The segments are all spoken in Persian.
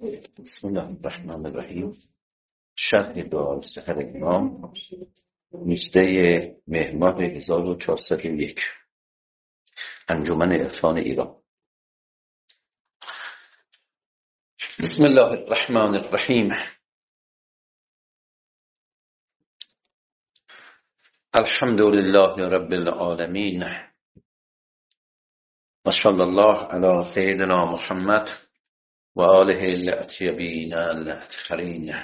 بسم الله الرحمن الرحیم. شرح دعای سحر امام 19 مهر ماه 1401 انجمن عرفان ایران. بسم الله الرحمن الرحیم. الحمد لله رب العالمین و صلی الله علی سیدنا محمد و آله الاطیبین الاطهرین.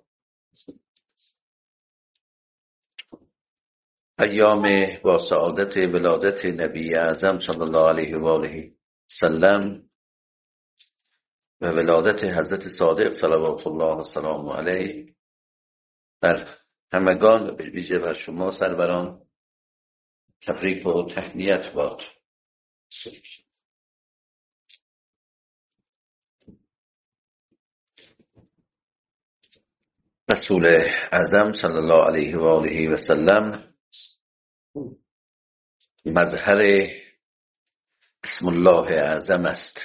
ایام با سعادت ولادت نبی اعظم صلی الله علیه و آله سلم و ولادت حضرت صادق صلوات الله و سلام علیه بر همگان و به ویژه بر شما سروران تبریک و تهنیت باد. رسول اعظم صلی الله علیه و آله و سلم مظهر اسم الله اعظم است.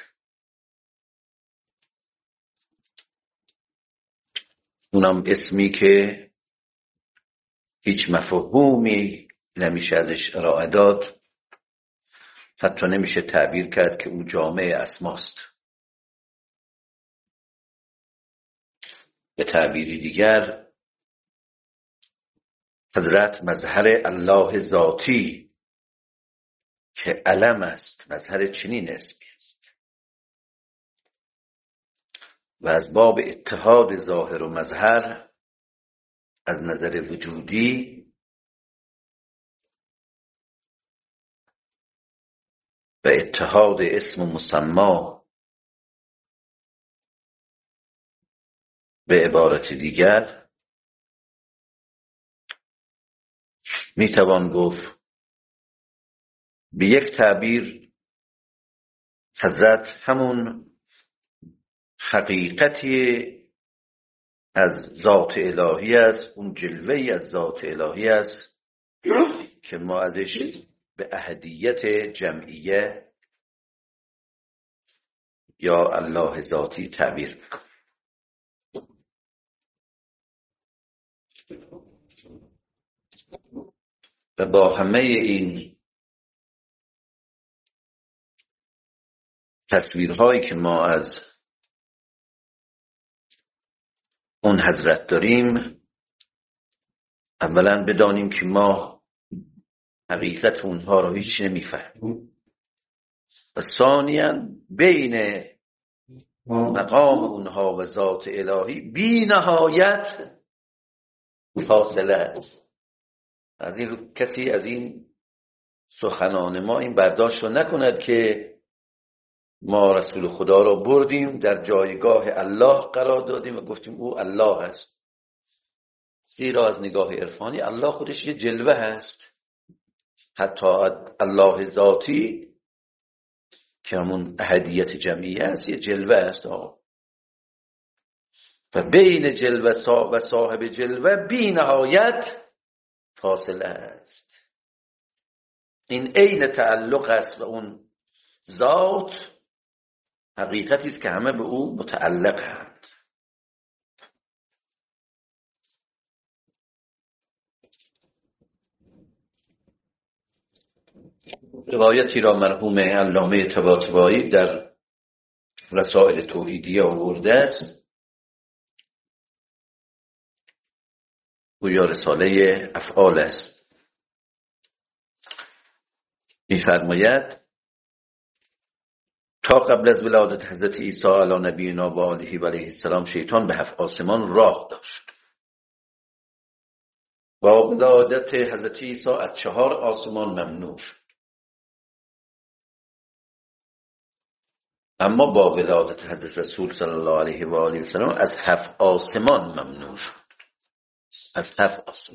اونم اسمی که هیچ مفهومی نمیشه ازش ارائه داد، حتی نمیشه تعبیر کرد که او جامع اسماست. به تعبیری دیگر حضرت مظهر الله ذاتی که علم است، مظهر چنین اسمی است و از باب اتحاد ظاهر و مظهر از نظر وجودی و اتحاد اسم و مسما به عبارت دیگر میتوان گفت به یک تعبیر حضرت همون حقیقتی از ذات الهی است، اون جلوه‌ای از ذات الهی است که ما ازش به احدیت جمعیه یا الله ذاتی تعبیر میکنیم. و با همه این تصویرهایی که ما از اون حضرت داریم، اولا بدانیم که ما حقیقت اونها رو هیچ نمیفهمیم و ثانیاً بین مقام اونها و ذات الهی بی نهایت فاصله است. از این کسی از این سخنان ما این برداشت رو نکند که ما رسول خدا رو بردیم در جایگاه الله قرار دادیم و گفتیم او الله است. زیرا از نگاه عرفانی الله خودش یه جلوه هست، حتی الله ذاتی که همون احدیت جمعیه است یه جلوه است و بین جلوه و صاحب جلوه بی نهایت فاصله است. این عین تعلق است و اون ذات حقیقتی است که همه به او متعلقند. روایتی را مرحوم علامه طباطبایی در رسائل توحیدیه آورده است، گویا رساله افعال است. می‌فرماید تا قبل از ولادت حضرت عیسی علی نبینا و آله و علیه السلام شیطان به 7 آسمان راه داشت. با ولادت حضرت عیسی از 4 آسمان ممنوع شد، اما با ولادت حضرت رسول صلی الله علیه و آله السلام از 7 آسمان ممنوع شد. از 7 آسمان.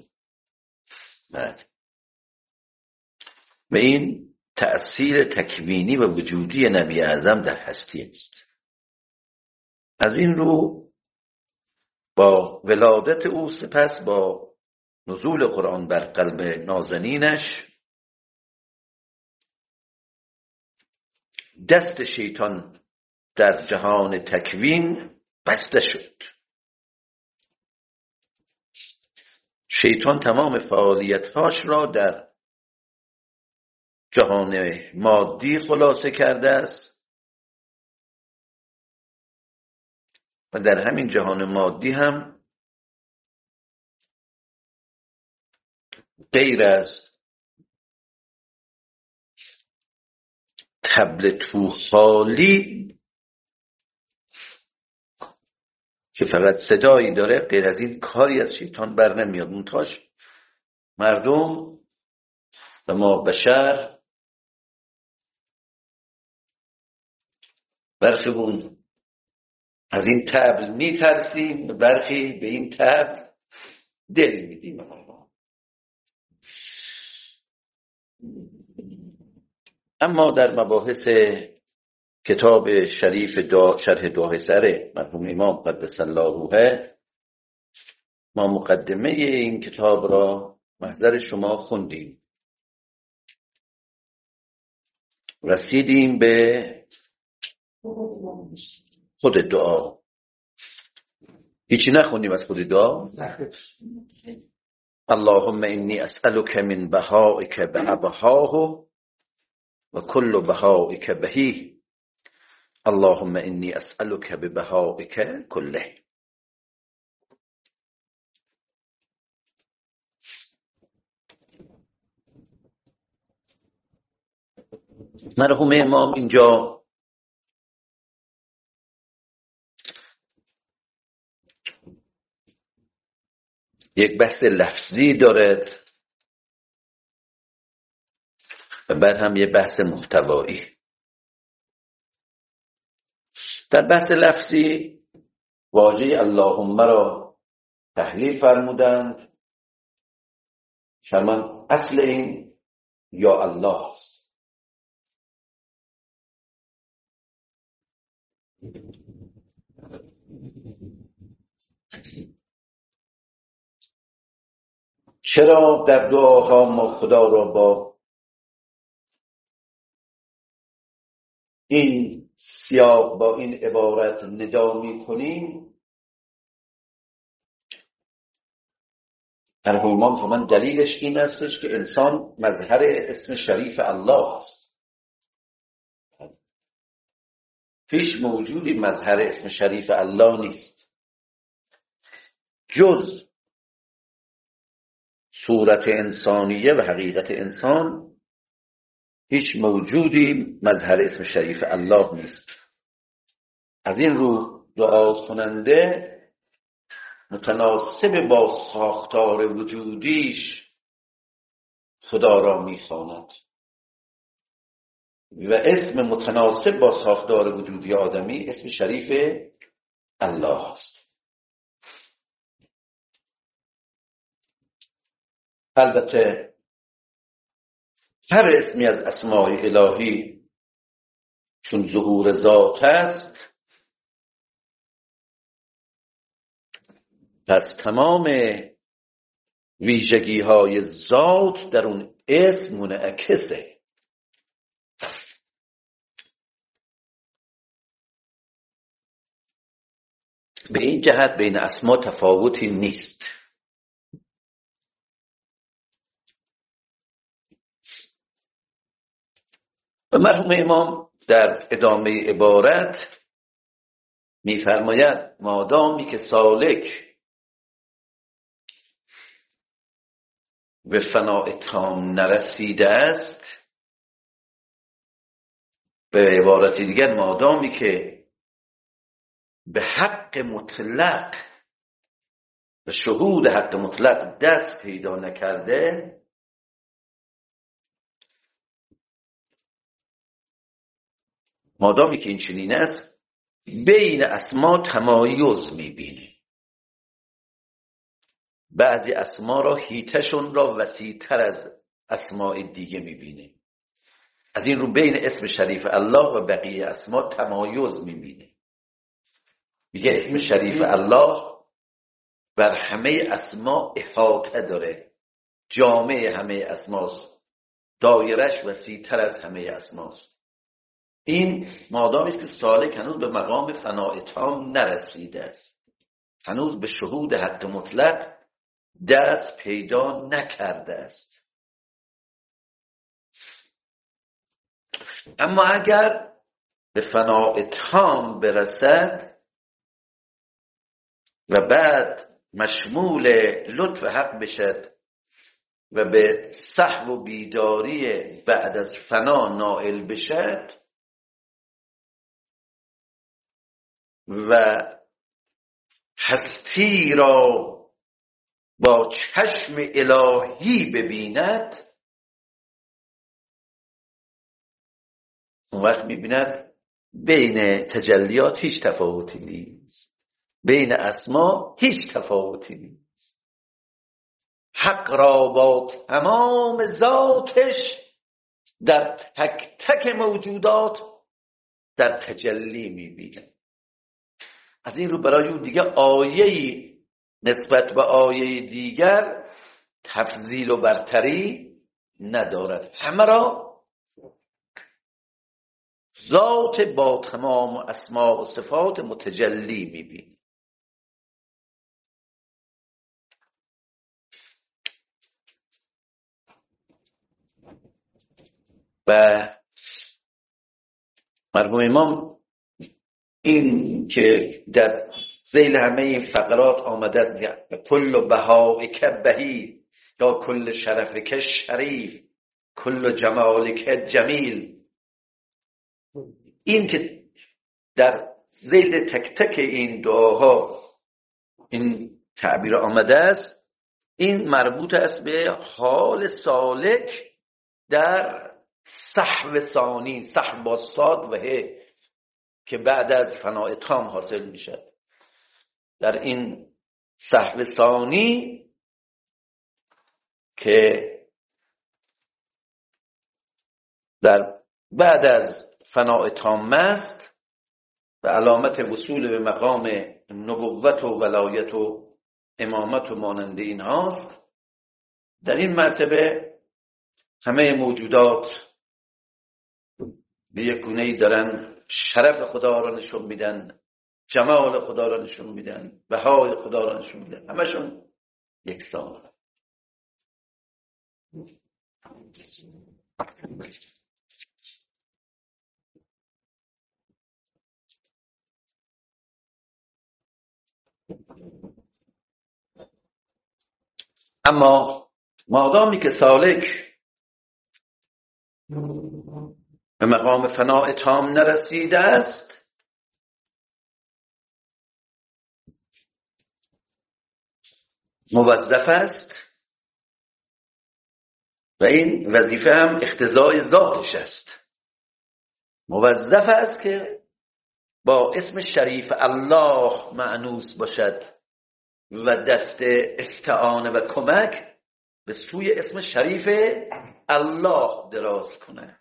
و این تأثیر تکوینی و وجودی نبی اعظم در هستی است. از این رو با ولادت او سپس با نزول قرآن بر قلب نازنینش دست شیطان در جهان تکوین بسته شد. شیطان تمام فعالیت‌هاش را در جهان مادی خلاصه کرده است و در همین جهان مادی هم غیر از طبل توخالی که فقط صدایی داره، غیر از این کاری از شیطان بر نمیاد. منتاش مردم و ما بشر برخیمون از این طبل میترسیم، برخی به این طبل دل میدیم. اما در مباحث کتاب شریف شرح دعای سر مرحوم امام قدس الله روحه، ما مقدمه این کتاب را محضر شما خوندیم. رسیدیم به خود دعا. هیچی نخوندیم از خود دعا. اللهم انی اسألک من بهائک بأبهاه و کل بهائک بهیه اللهم انی اسألک ببهائک کله. مرحوم امام اینجا یک بحث لفظی دارد و بعد هم یک بحث محتوایی. در بحث لفظی واژه اللهم را تحلیل فرمودند. فرمان اصل این یا الله است. چرا در دعاها ما خدا را با این سیاق، با این عبارت ندا می-کنیم؟ مرحوم فرمان دلیلش این استش که انسان مظهر اسم شریف الله است. هیچ موجودی مظهر اسم شریف الله نیست جز صورت انسانیه و حقیقت انسان. هیچ موجودی مظهر اسم شریف الله نیست. از این رو دعا کننده متناسب با ساختار وجودیش خدا را میخواند و اسم متناسب با ساختار وجودی آدمی اسم شریف الله است. البته هر اسمی از اسماء الهی چون ظهور ذات است، پس تمام ویژگی های ذات در اون اسم منعکسه. به این جهت بین اسما تفاوتی نیست. و مرحوم امام در ادامه عبارت می‌فرماید مادامی که سالک به فناء تام نرسیده است، به عبارت دیگر مادامی که به حق مطلق و شهود حق مطلق دست پیدا نکرده، مادامی که این چنین است بین اسما تمایز میبینه. بعضی اسما را هیتشون را وسیع‌تر از اسماء دیگه میبینه. از این رو بین اسم شریف الله و بقیه اسما تمایز میبینه. میگه اسم شریف الله بر همه اسما احاطه داره، جامع همه اسماست، دایرش وسیع‌تر از همه اسماست. این مادامی است که سالک هنوز به مقام فناء تام نرسیده است، هنوز به شهود حق مطلق دست پیدا نکرده است. اما اگر به فناء تام برسد و بعد مشمول لطف حق بشد و به صحو و بیداری بعد از فنا نائل بشد و هستی را با چشم الهی ببیند، اون وقت میبیند بین تجلیات هیچ تفاوتی نیست، بین اسما هیچ تفاوتی نیست. حق را با تمام ذاتش در تک تک موجودات در تجلی میبیند. از این رو برای اون دیگه آیه‌ای نسبت به آیه دیگر تفضیل و برتری ندارد، همه را ذات با تمام اسما و صفات متجلی میبینی. و مرحوم امام این که در ذیل همه این فقرات آمده است، کل بهائک بهی یا کل شرفک شریف کل جمالک جمیل، این که در ذیل تک تک این دعاها این تعبیر آمده است، این مربوط است به حال سالک در صحو ثانی، صحو با صاد و ه که بعد از فناء تام حاصل میشد. در این صحو ثانی که در بعد از فناء تام است و علامت وصول به مقام نبوت و ولایت و امامت و مانند این هاست، در این مرتبه همه موجودات به یک گونه‌ای دارن شرف خدا را نشون میدن، جمال خدا را نشون میدن، بهای خدا را نشون میدن، همشون یکسان. اما مادامی که سالک به مقام فناء تام نرسیده است، موظف است و این وظیفه هم اقتضای ذاتش است، موظف است که با اسم شریف الله مأنوس باشد و دست استعانه و کمک به سوی اسم شریف الله دراز کند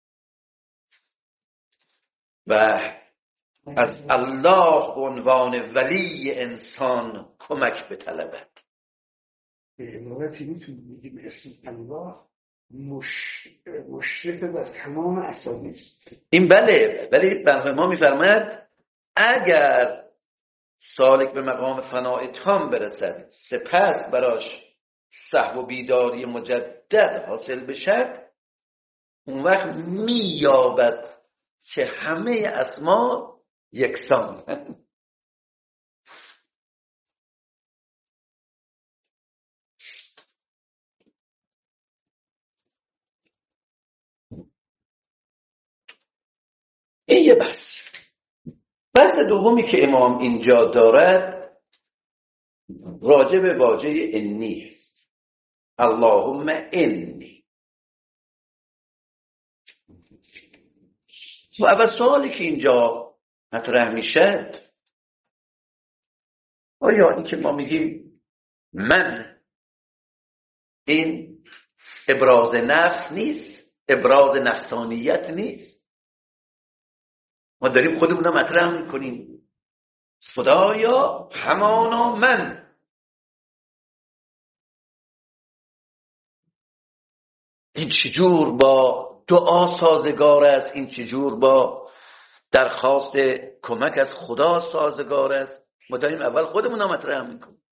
و از الله به عنوان ولی انسان کمک بطلبد. به عبارتی میتونیم بگیم اسم الله مشرف بر تمام اسامی است. این بله، ولی برای ما میفرماید اگر سالک به مقام فناء تام برسد سپس براش صحو و بیداری مجدد حاصل بشد، اون وقت مییابد که همه اسما یکسان. این یه بحث دومی که امام اینجا دارد راجع به واژه انی است. اللهم انی. و اول سوالی که اینجا مطرح میشه، آیا این که ما میگیم من، این ابراز نفس نیست؟ ابراز نفسانیت نیست؟ ما داریم خودمون رو مطرح میکنیم خدایا همانا من. این چجور با دعا سازگار است، این چجور با درخواست کمک از خدا سازگار است. ما داریم اول خودمون رو مطرح میکنیم.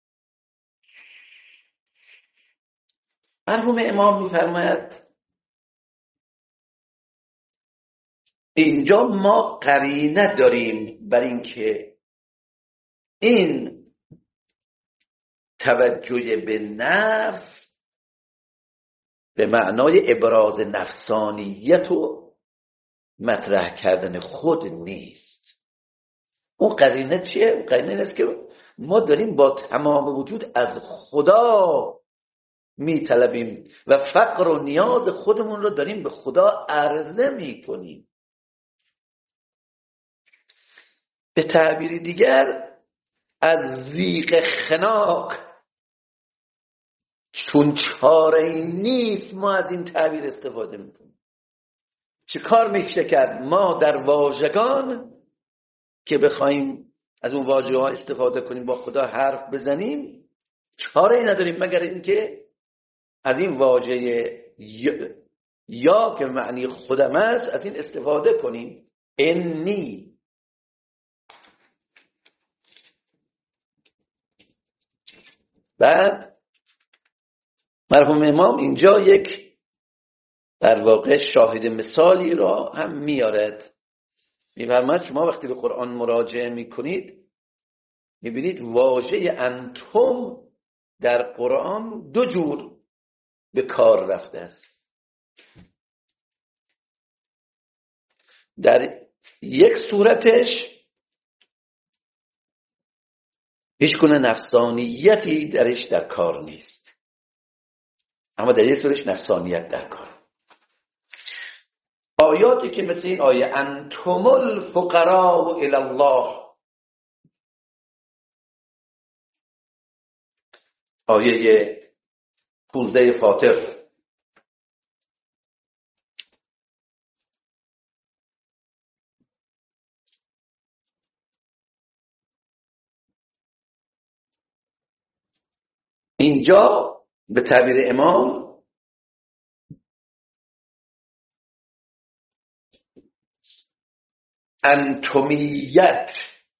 مرحوم امام میفرماید اینجا ما قرینه داریم بر اینکه این توجه به نفس به معنای ابراز نفسانیت و مطرح کردن خود نیست. اون قرینه چیه؟ اون قرینه نیست که ما داریم با تمام وجود از خدا میطلبیم و فقر و نیاز خودمون رو داریم به خدا عرضه میکنیم. به تعبیری دیگر از ضیق خناق چون چاره این نیست ما از این تعبیر استفاده میکنیم. چه کار میشه کرد؟ ما در واژگان که بخوایم از اون واژه ها استفاده کنیم با خدا حرف بزنیم چاره ای نداریم مگر اینکه از این واژه یا که معنی خودم است از این استفاده کنیم. انی بعد مرحوم امام اینجا یک در واقع شاهد مثالی را هم میارد. میفرماید شما وقتی به قرآن مراجعه میکنید میبینید واژه انتم در قرآن دو جور به کار رفته است. در یک صورتش هیچ گونه نفسانیتی درش در کار نیست، اما در یک صورتش نفسانیت در کار. آیاتی که مثل این آیه انتم الفقراء الی الله، آیه 15 فاطر، اینجا به تعبیر امام انتمیت،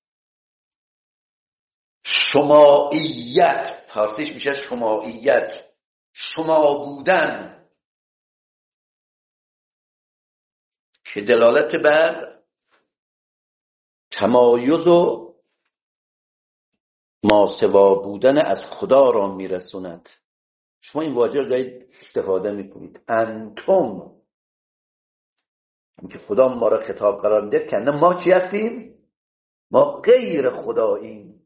شمائیت، فارسیش میشه شمائیت، شما بودن، که دلالت بر تمایز و ماسوا بودن از خدا را میرسوند. شما این واژه رو دارید استفاده میکنید، انتم، که خدا ما را خطاب قرار میده که ما چی هستیم؟ ما غیر خداییم.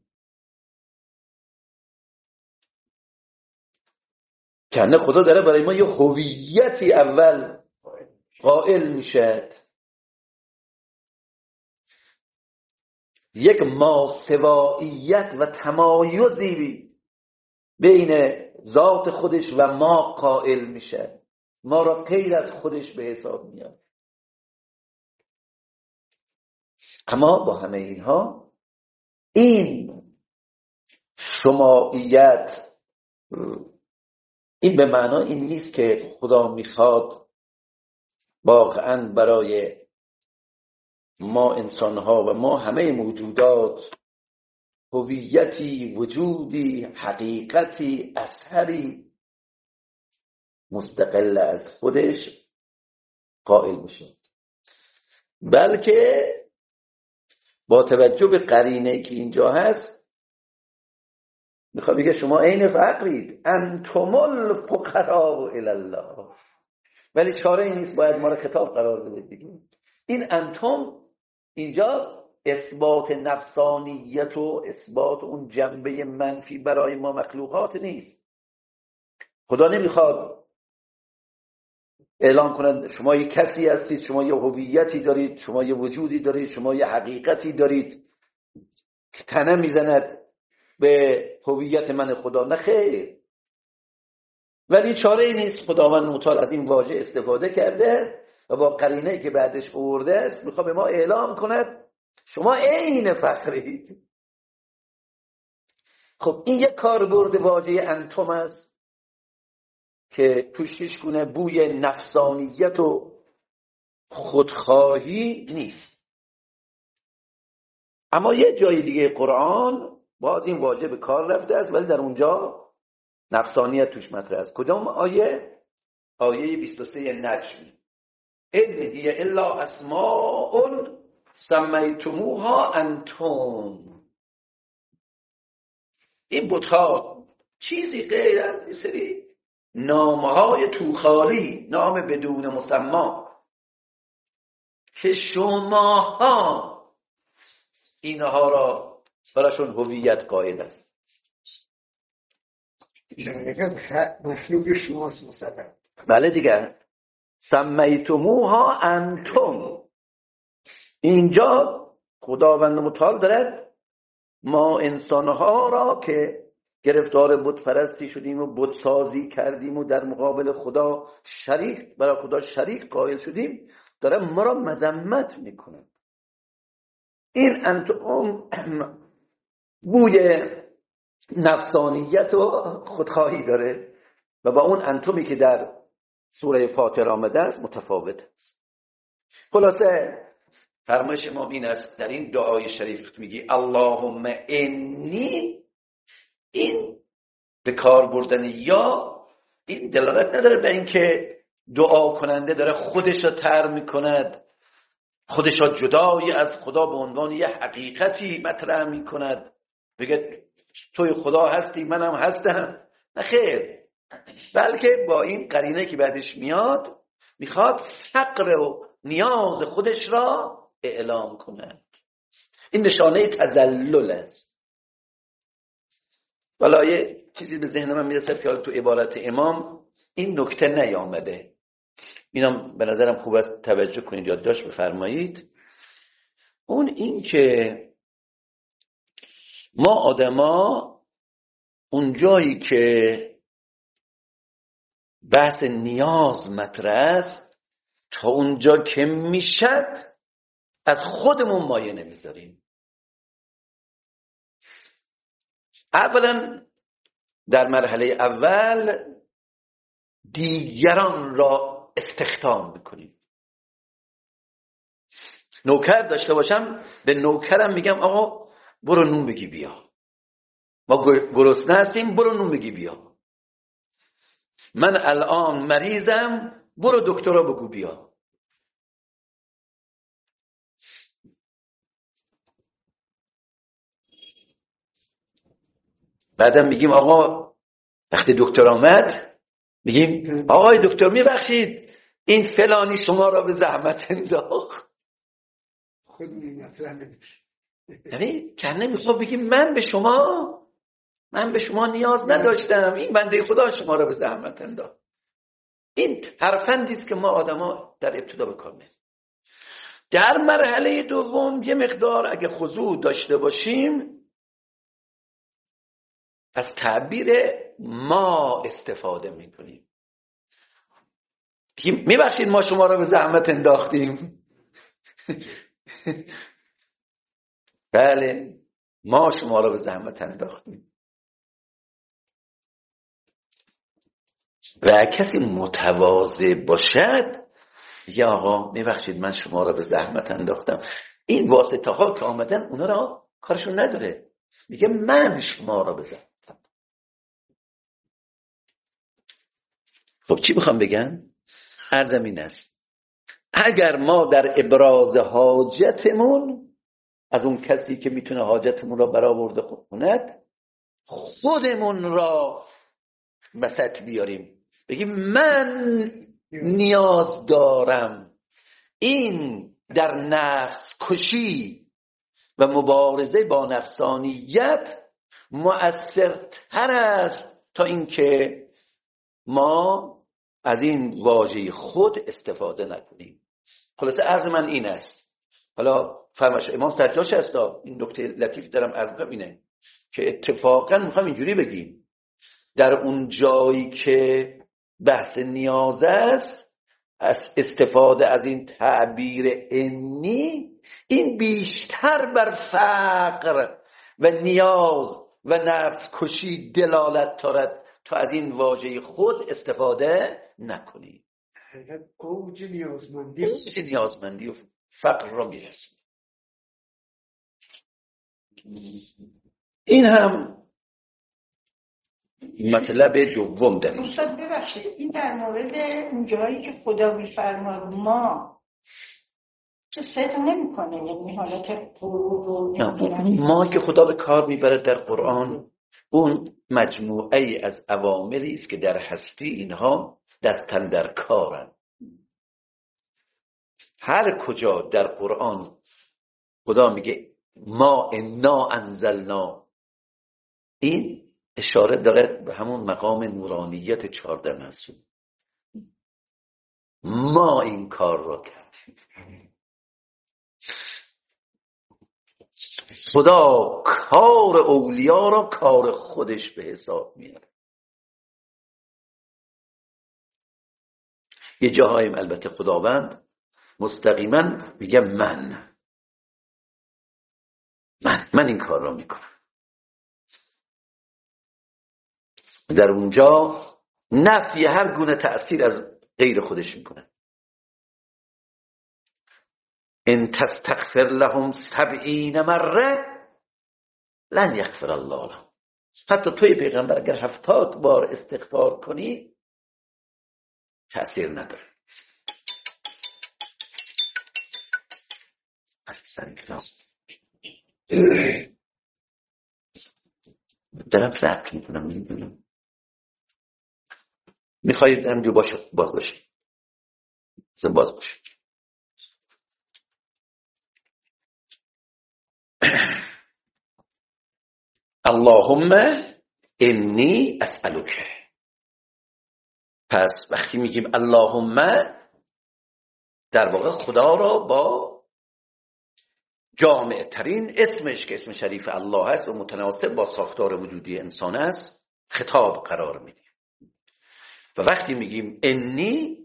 کنه خدا داره برای ما یه هویتی اول قائل میشه، یک ماسواییت و تمایزی بین ذات خودش و ما قائل میشه، ما را غیر از خودش به حساب میاد. اما با همه اینها این شمائیت این به معنای این نیست که خدا میخواد واقعا برای ما انسانها و ما همه موجودات هویتی، وجودی، حقیقتی، اثری مستقل از خودش قائل بشه، بلکه با توجه به قرینه‌ای که اینجا هست میخواد بگه شما عین فقرید، انتم الفقراء الی الله، ولی چاره ای نیست باید ما را خطاب قرار بده دیگه. این انتم اینجا اثبات نفسانیت و اثبات اون جنبه منفی برای ما مخلوقات نیست. خدا نمیخواد اعلام کنند شما یک کسی هستید، شما یه هویتی دارید، شما یه وجودی دارید، شما یه حقیقتی دارید که تنه میزند به هویت من خدا. نه خیر، ولی چاره ای نیست. خداوند متعال از این واژه استفاده کرده و با قرینه‌ای که بعدش آورده است میخواد به ما اعلام کند شما عین فقرید. خب این یک کاربرد واژه انتم است که توش هیچ گونه بوی نفسانیت و خودخواهی نیست. اما یه جای دیگه قرآن باز این واژه به کار رفته است، ولی در اونجا نفسانیت توش مطرح است. کدام آیه؟ آیه 23 نجم. ان هی الا اسماء سمیتموها انتم. این بت‌ها چیزی غیر از این سری نامهای توخالی، نام بدون مسما که شماها اینها را براشون هویت قائل است. مخلوق شماست مثلا. بله دیگر، سمیتموها انتم. اینجا خداوند متعال دارد ما انسانها را که گرفتار بت پرستی شدیم و بت سازی کردیم و در مقابل خدا شریک، برای خدا شریک قائل شدیم، داره ما را مذمت میکنه. این انتم بوی نفسانیت و خودخواهی داره و با اون انتمی که در سوره فاطر آمده است متفاوت است. خلاصه فرمایش ما این است در این دعای شریف میگی اللهم انی، این به کار بردن یا این دلالت نداره به این که دعا کننده داره خودش را طرح میکند، خودش را جدای از خدا به عنوان یه حقیقتی مطرح میکند، بگه توی خدا هستی منم هستم. نه خیر، بلکه با این قرینه که بعدش میاد میخواد فقر و نیاز خودش را اعلام کند. این نشانه تذلل است. والا یه چیزی به ذهن من میرسد که تو عبارت امام این نکته نیامده، اینم به نظرم خوب است توجه کنید، یادداشت بفرمایید. اون این که ما آدما اون جایی که بحث نیاز مطرح است تا اونجا که میشد از خودمون مایه نمیذاریم. اولا در مرحله اول دیگران را استخدام بکنیم. نوکر داشته باشم به نوکرم میگم آقا برو نون بگی بیا، ما گرسنه هستیم برو نون بگی بیا، من الان مریضم برو دکترا بگو بیا. بعدم میگیم آقا وقتی دکتر آمد میگیم آقای دکتر میبخشید این فلانی شما را به زحمت انداخت. خود مطرح نمیشه. یعنی کنه میخواد بگیم من به شما نیاز نداشتم، این بنده خدا شما را به زحمت انداخت. این حرفندی است که ما آدما در ابتدا بکنیم. در مرحله دوم یه مقدار اگه خضوع داشته باشیم از تعبیر ما استفاده میکنیم. میبخشید ما شما را به زحمت انداختیم. بله ما شما را به زحمت انداختیم. و کسی متواضع باشد یا آقا میبخشید من شما را به زحمت انداختم. این واسطه ها که آمدن اونا را کارشون نداره، میگه من شما را به زحمت. خب چی میخوام بگم؟ عرضم این است اگر ما در ابراز حاجتمون از اون کسی که میتونه حاجتمون را برآورده کند خودمون را وسط بیاریم، بگیم من نیاز دارم، این در نفس کشی و مبارزه با نفسانیت مؤثرتر است تا اینکه ما از این واژه خود استفاده نکنیم. خلاصه عرض من این است. حالا فرمایش امام سجاش هست، این نکته لطیف دارم عرض میکنم اینه که اتفاقا میخوام اینجوری بگیم در اون جایی که بحث نیاز است از استفاده از این تعبیر انی، این بیشتر بر فقر و نیاز و نفس کشی دلالت دارد تا از این واژه خود استفاده نکنید. حقیقت اوج نیازمندی و فقر را میرسونه. این هم مطلب دوم در این. استاد ببخشید، این در مورد اون جایی که خدا میفرماد ما که صدق نمیکنه، یعنی حالت ما که خدا به کار میبره در قرآن، اون مجموعه ای از عواملی است که در هستی اینها دستن در کارن. هر کجا در قرآن خدا میگه ما انا انزلنا، این اشاره داره به همون مقام نورانیت 14 معصوم. ما این کار را کردیم. خدا کار اولیا را کار خودش به حساب میاره. یه جاهایم البته خداوند مستقیما میگه من این کار را میکنم. در اونجا نفی هر گونه تأثیر از غیر خودش میکنه. ان تستغفر لهم 70 مره لن یغفر الله لهم. حتی توی پیغمبر اگر 70 بار استغفار کنی تأثیر نداره. دارم ضبط میکنم، نمیدونم میخواید هم جو باشه باز باشه باز باشه. اللهم انی اسألک. پس وقتی میگیم اللهم، در واقع خدا را با جامع ترین اسمش که اسم شریف الله هست و متناسب با ساختار وجودی انسان است خطاب قرار میدیم. و وقتی میگیم انی،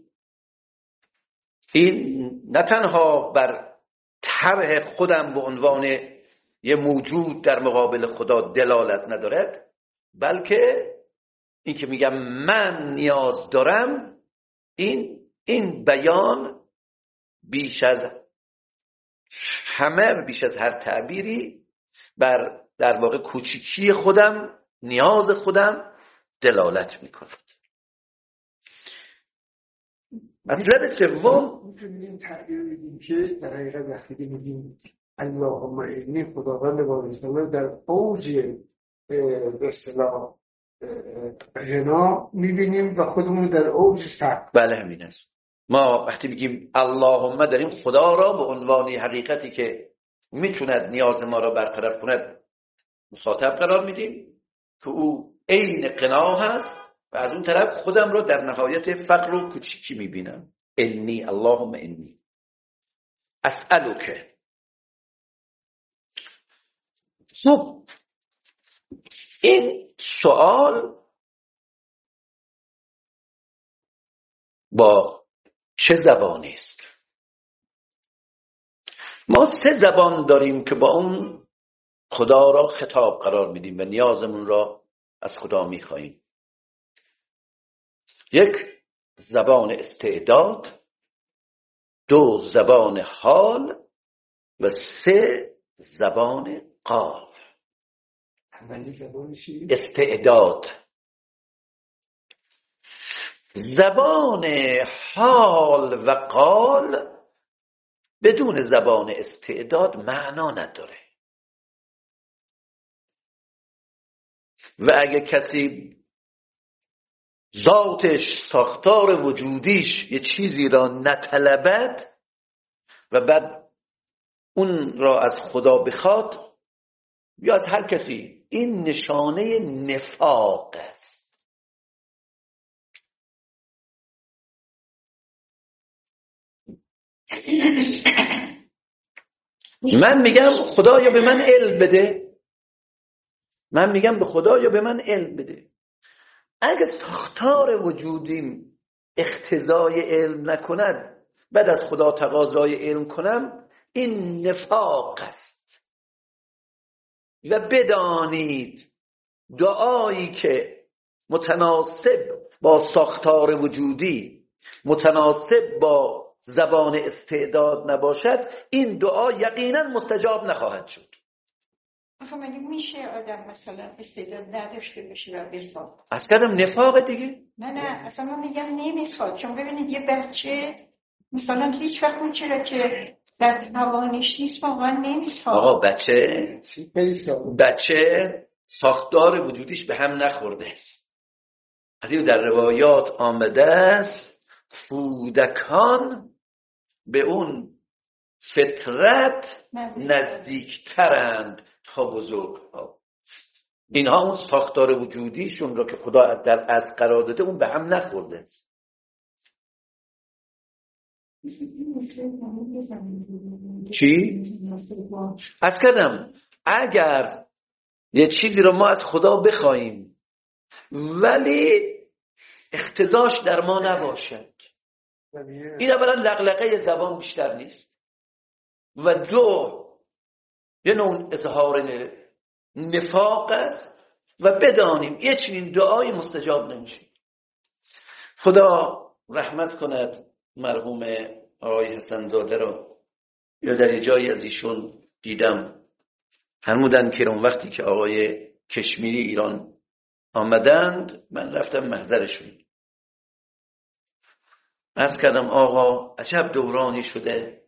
این نه تنها بر طرح خودم به عنوان یه موجود در مقابل خدا دلالت ندارد، بلکه این که میگم من نیاز دارم، این بیان بیش از همه، بیش از هر تعبیری بر در واقع کوچیکی خودم، نیاز خودم دلالت میکنه. مطلب سوم میتونیم تعبیر بدیم که در حقیقت وقتی میگیم اللهم انی، خداوند بارزتالا در اوج به اصطلاح غنا میبینیم و خودمون در اوج فقر. بله همین است. ما وقتی میگیم اللهم داریم خدا را به عنوان حقیقتی که میتوند نیاز ما را برطرف کند مخاطب قرار میدیم که او عین غنا هست، و از اون طرف خودم را در نهایت فقر و کوچیکی میبینم. انی، اللهم انی اسألک. خب این سوال با چه زبانی است؟ ما 3 زبان داریم که با اون خدا را خطاب قرار میدیم و نیازمون را از خدا میخواییم. 1 زبان استعداد، 2 زبان حال و 3 زبان قال. استعداد. زبان حال و قال بدون زبان استعداد معنا نداره. و اگه کسی ذاتش، ساختار وجودیش یه چیزی را نطلبد و بعد اون را از خدا بخواد یا از هر کسی، این نشانه نفاق است. من میگم خدایا به من علم بده، من میگم به خدایا به من علم بده. اگه ساختار وجودیم اقتضای علم نکند، بعد از خدا تقاضای علم کنم، این نفاق است. و بدانید دعایی که متناسب با ساختار وجودی متناسب با زبان استعداد نباشد، این دعا یقینا مستجاب نخواهد شد. آخه مگه میشه آدم مثلا استعداد نداشته باشه و بخواد؟ از کردم نفاق دیگه. نه اصلا من میگم نمیخواد. چون ببینید یه بچه مثلا هیچ وقت اون چرا که در توانش نیست واقعا نمیخواد. آقا بچه ساختار وجودیش به هم نخورده است. از این در روایات آمده است کودکان به اون فطرت نزدیکترند تا بزرگها. اینها اون ساختار وجودیشون رو که خدا در از قرار داده اون به هم نخورده است. چی؟ از کردم اگر یه چیزی رو ما از خدا بخوایم ولی اقتضاش در ما نباشد، این اولا لغلقه زبان بیشتر نیست و دو یه نوع اظهار نفاق است و بدانیم یه چنین دعای مستجاب نمیشه. خدا رحمت کند مرحوم آقای حسن زاده رو. یا در یه جایی از ایشون دیدم فرمودن که اون وقتی که آقای کشمیری ایران آمدند من رفتم محضرشون، عرض کردم آقا عجب دورانی شده،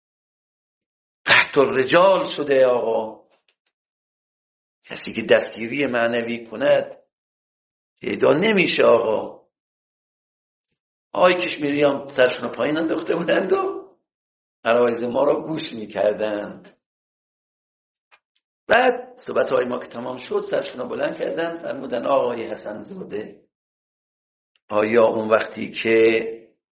قحط الرجال شده آقا، کسی که دستگیری معنوی کند پیدا نمیشه آقا. آقای کشمیری هم سرشون پایین انداخته بودند و عرایض ما را گوش میکردند. بعد صحبت های ما که تمام شد سرشون بلند کردند فرمودن آقای حسن زاده، آیا اون وقتی که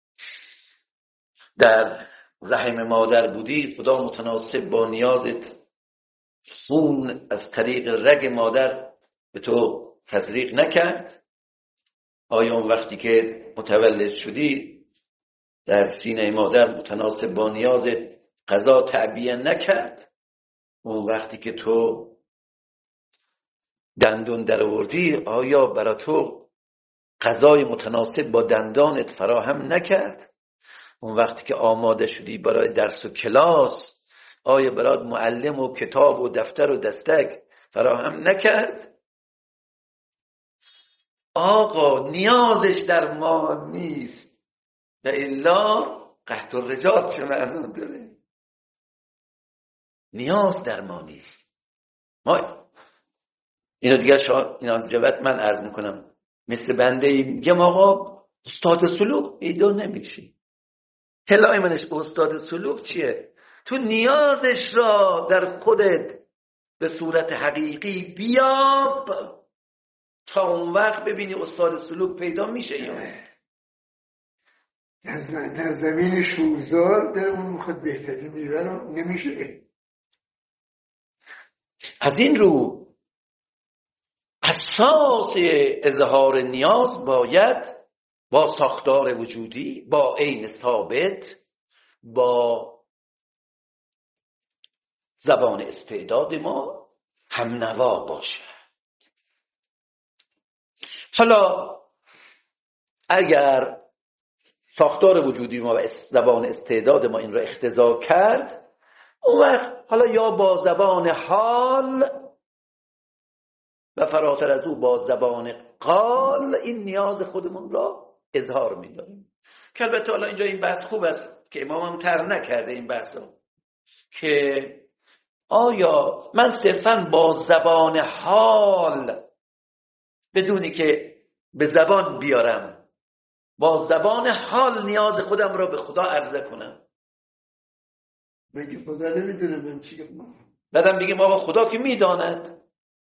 در رحم مادر بودی خدا متناسب با نیازت خون از طریق رگ مادر به تو تزریق نکرد؟ آیا اون وقتی که متولد شدی در سینه مادر متناسب با نیازت غذا تعبیه نکرد؟ اون وقتی که تو دندون در آوردی آیا برای تو غذای متناسب با دندانت فراهم نکرد؟ اون وقتی که آماده شدی برای درس و کلاس آیا برات معلم و کتاب و دفتر و دستک فراهم نکرد؟ آقا نیازش در ما نیست و الا قحط الرجال چه معنا داره؟ نیاز در ما نیست. ما اینو دیگه اینا از جوت من عرض میکنم مثل بنده میگم آقا استاد سلوک پیدا نمیشی. هلای منش استاد سلوک چیه؟ تو نیازش را در خودت به صورت حقیقی بیاب تا اون وقت ببینی استاد سلوک پیدا میشه یا در زمین شوزار در اون میخواد بهتری میوه رو نمیشه. از این رو اساس اظهار نیاز باید با ساختار وجودی، با عین ثابت، با زبان استعداد ما هم نوا باشه. حالا اگر ساختار وجودی ما و زبان استعداد ما این را اقتضا کرد، اون وقت حالا یا با زبان حال و فراتر از او با زبان قال این نیاز خودمون را اظهار می‌داریم. که البته حالا اینجا این بحث خوب است که امام هم طرح نکرده این بحثا که آیا من صرفاً با زبان حال بدونی که به زبان بیارم با زبان حال نیاز خودم را به خدا عرضه کنم؟ مگه خدا نمیدونه من چی کنم؟ بعدم بگیم آقا خدا که میداند.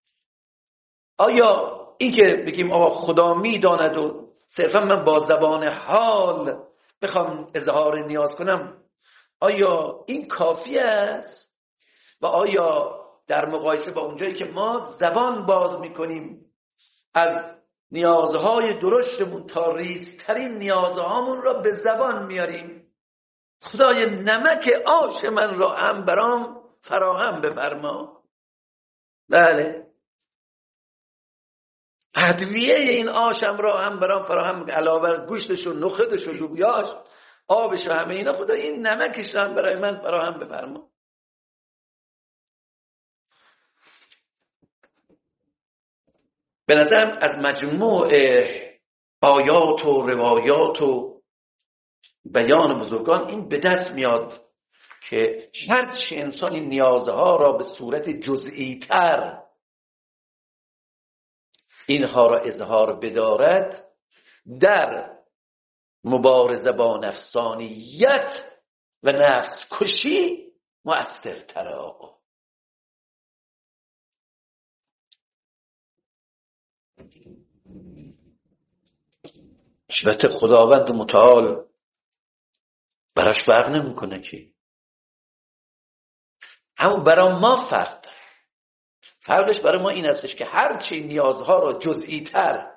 آیا این که بگیم آقا خدا میداند و صرفا من با زبان حال بخوام اظهار نیاز کنم آیا این کافی است؟ و آیا در مقایسه با اونجایی که ما زبان باز میکنیم از نیازهای درشتمون تا ریزترین نیازهامون را به زبان میاریم خدای نمک آش من را هم برام فراهم بفرما؟ بله. ادویه این آشم را هم برام فراهم، علاوه بر گوشتش و نخودش و لوبیاش، آبش و همه اینا، خدا این نمکش را هم برای من فراهم بفرما. به نظرم از مجموع آیات و روایات و بیان بزرگان این به دست میاد که هرچی انسانی نیازها را به صورت جزئی تر اینها را اظهار بدارد، در مبارزه با نفسانیت و نفس کشی مؤثرتره. آقا البته خداوند متعال براش فرق نمیکنه که، اما برای ما فرق داره. فرقش برای ما این هستش که هرچی نیازها را جزئی تر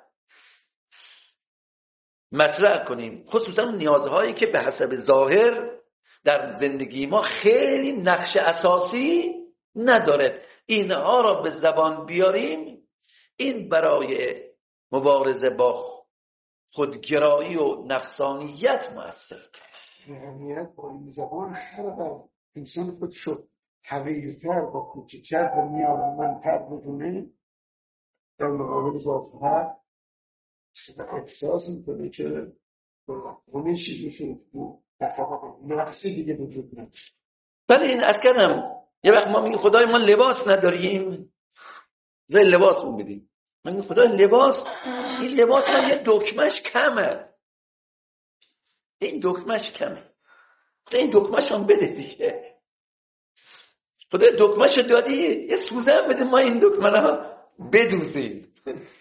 مطرح کنیم، خصوصا نیازهایی که به حسب ظاهر در زندگی ما خیلی نقش اساسی نداره، اینها را به زبان بیاریم، این برای مبارزه با خودگرایی و نفسانیت مؤثرتره. اهمیت با این زبان هر وقت انسان خودشو حقیقتر و کوچکتر و نیازمندتر بدونه در مقابل ذات‌ها احساس میکنه که اون چیزی که نفسی دیگه وجود نداره. ولی این از کردم یه وقت ما میگیم خدای ما لباس نداریم، زي لباس میدیم، من میگم خدای لباس، این لباس هم یه دکمش کمه، این دکمش کمه، خدا این دکمش هم بده دیگه، خدا دکمش دادی یه سوزن بده ما این دکمه رو بدوزیم.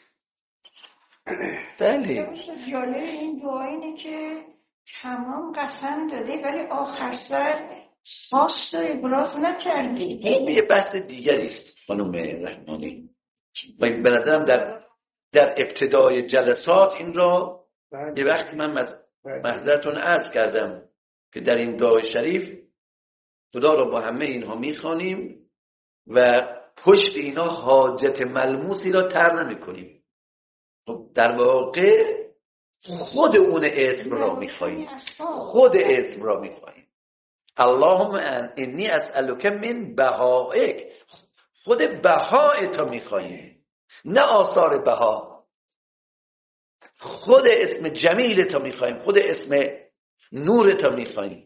بله جالب این دعا اینه که تمام قسم داده ولی آخر سر خواست و ابراز نکردی. این یه بحث دیگری است خانم رحمانی. به نظرم در ابتدای جلسات این را یه وقتی من معذرتون عرض کردم که در این دعای شریف خدا را با همه اینها میخوانیم و پشت اینا حاجت ملموسی را طرح نمی‌کنیم. در واقع خود اون اسم را میخواییم، خود اسم را میخواییم. اللهم انی اسألک من بهائک، خود بهائت را میخواییم، نه آثار بها. خود اسم جمیلت را میخواییم، خود اسم نورت را میخواییم.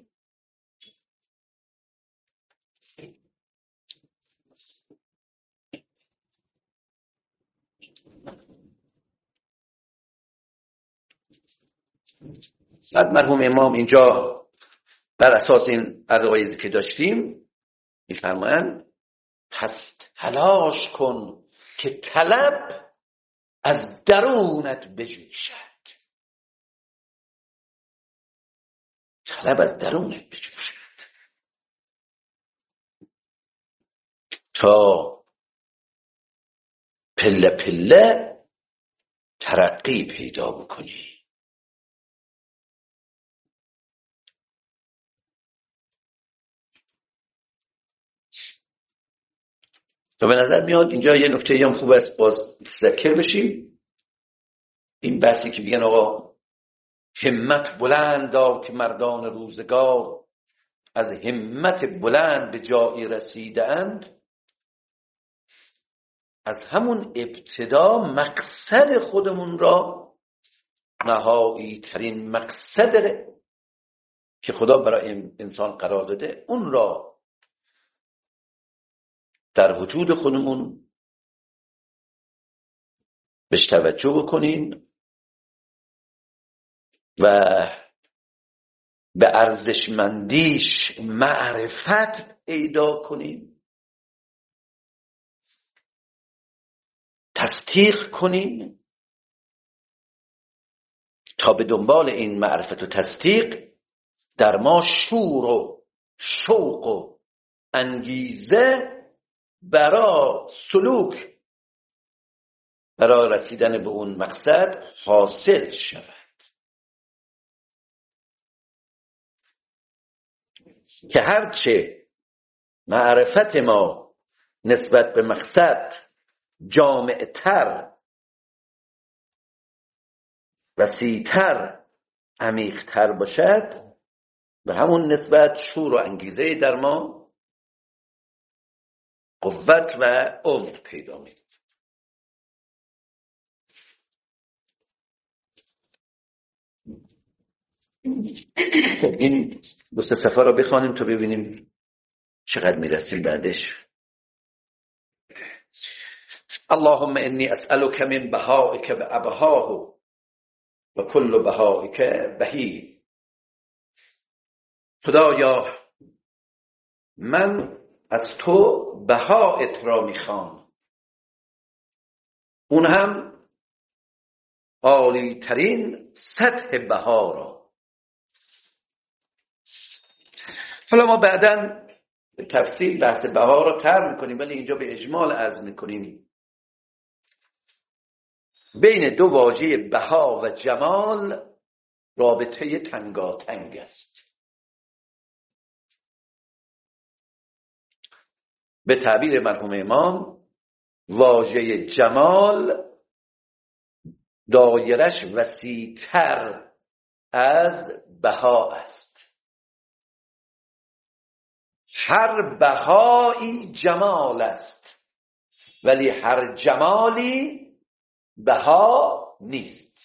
بعد مرحوم امام اینجا بر اساس این عقایدی که داشتیم میفرمایند پس تلاش کن که طلب از درونت بجوشد، طلب از درونت بجوشد تا پله پله ترقی پیدا بکنی. و به نظر میاد اینجا یه نکته هم خوب است باز ذکر بشیم، این بحثی که میگن آقا همت بلندا که مردان روزگار از همت بلند به جایی رسیدند. از همون ابتدا مقصد خودمون را، نهایی ترین مقصد که خدا برای انسان قرار داده، اون را در وجود خودمون بهش توجه بکنیم و به ارزشمندیش معرفت پیدا کنیم، تصدیق کنیم تا به دنبال این معرفت و تصدیق در ما شور و شوق و انگیزه برای سلوک، برای رسیدن به اون مقصد حاصل شود. که هرچه معرفت ما نسبت به مقصد جامع‌تر وسیع‌تر، عمیق‌تر باشد، به همون نسبت شور و انگیزه در ما قوت و عمق پیدا می‌کند. این دو سه صفحه رو بخوانیم تا ببینیم چقدر میرسیم بعدش. اللهم انی اسألک من بهائک بأبهاه و کل بهائک بهی. خدایا من از تو بهائت را میخوام، اون هم عالی ترین سطح بها را. حالا ما بعداً به تفصیل بحث بها را طرح میکنیم، ولی اینجا به اجمال عرض میکنیم بین دو واژه بها و جمال رابطه تنگاتنگ است. به تعبیر مرحوم امام، واژه جمال دایرش وسیع‌تر از بها است. هر بهایی جمال است، ولی هر جمالی بها نیست.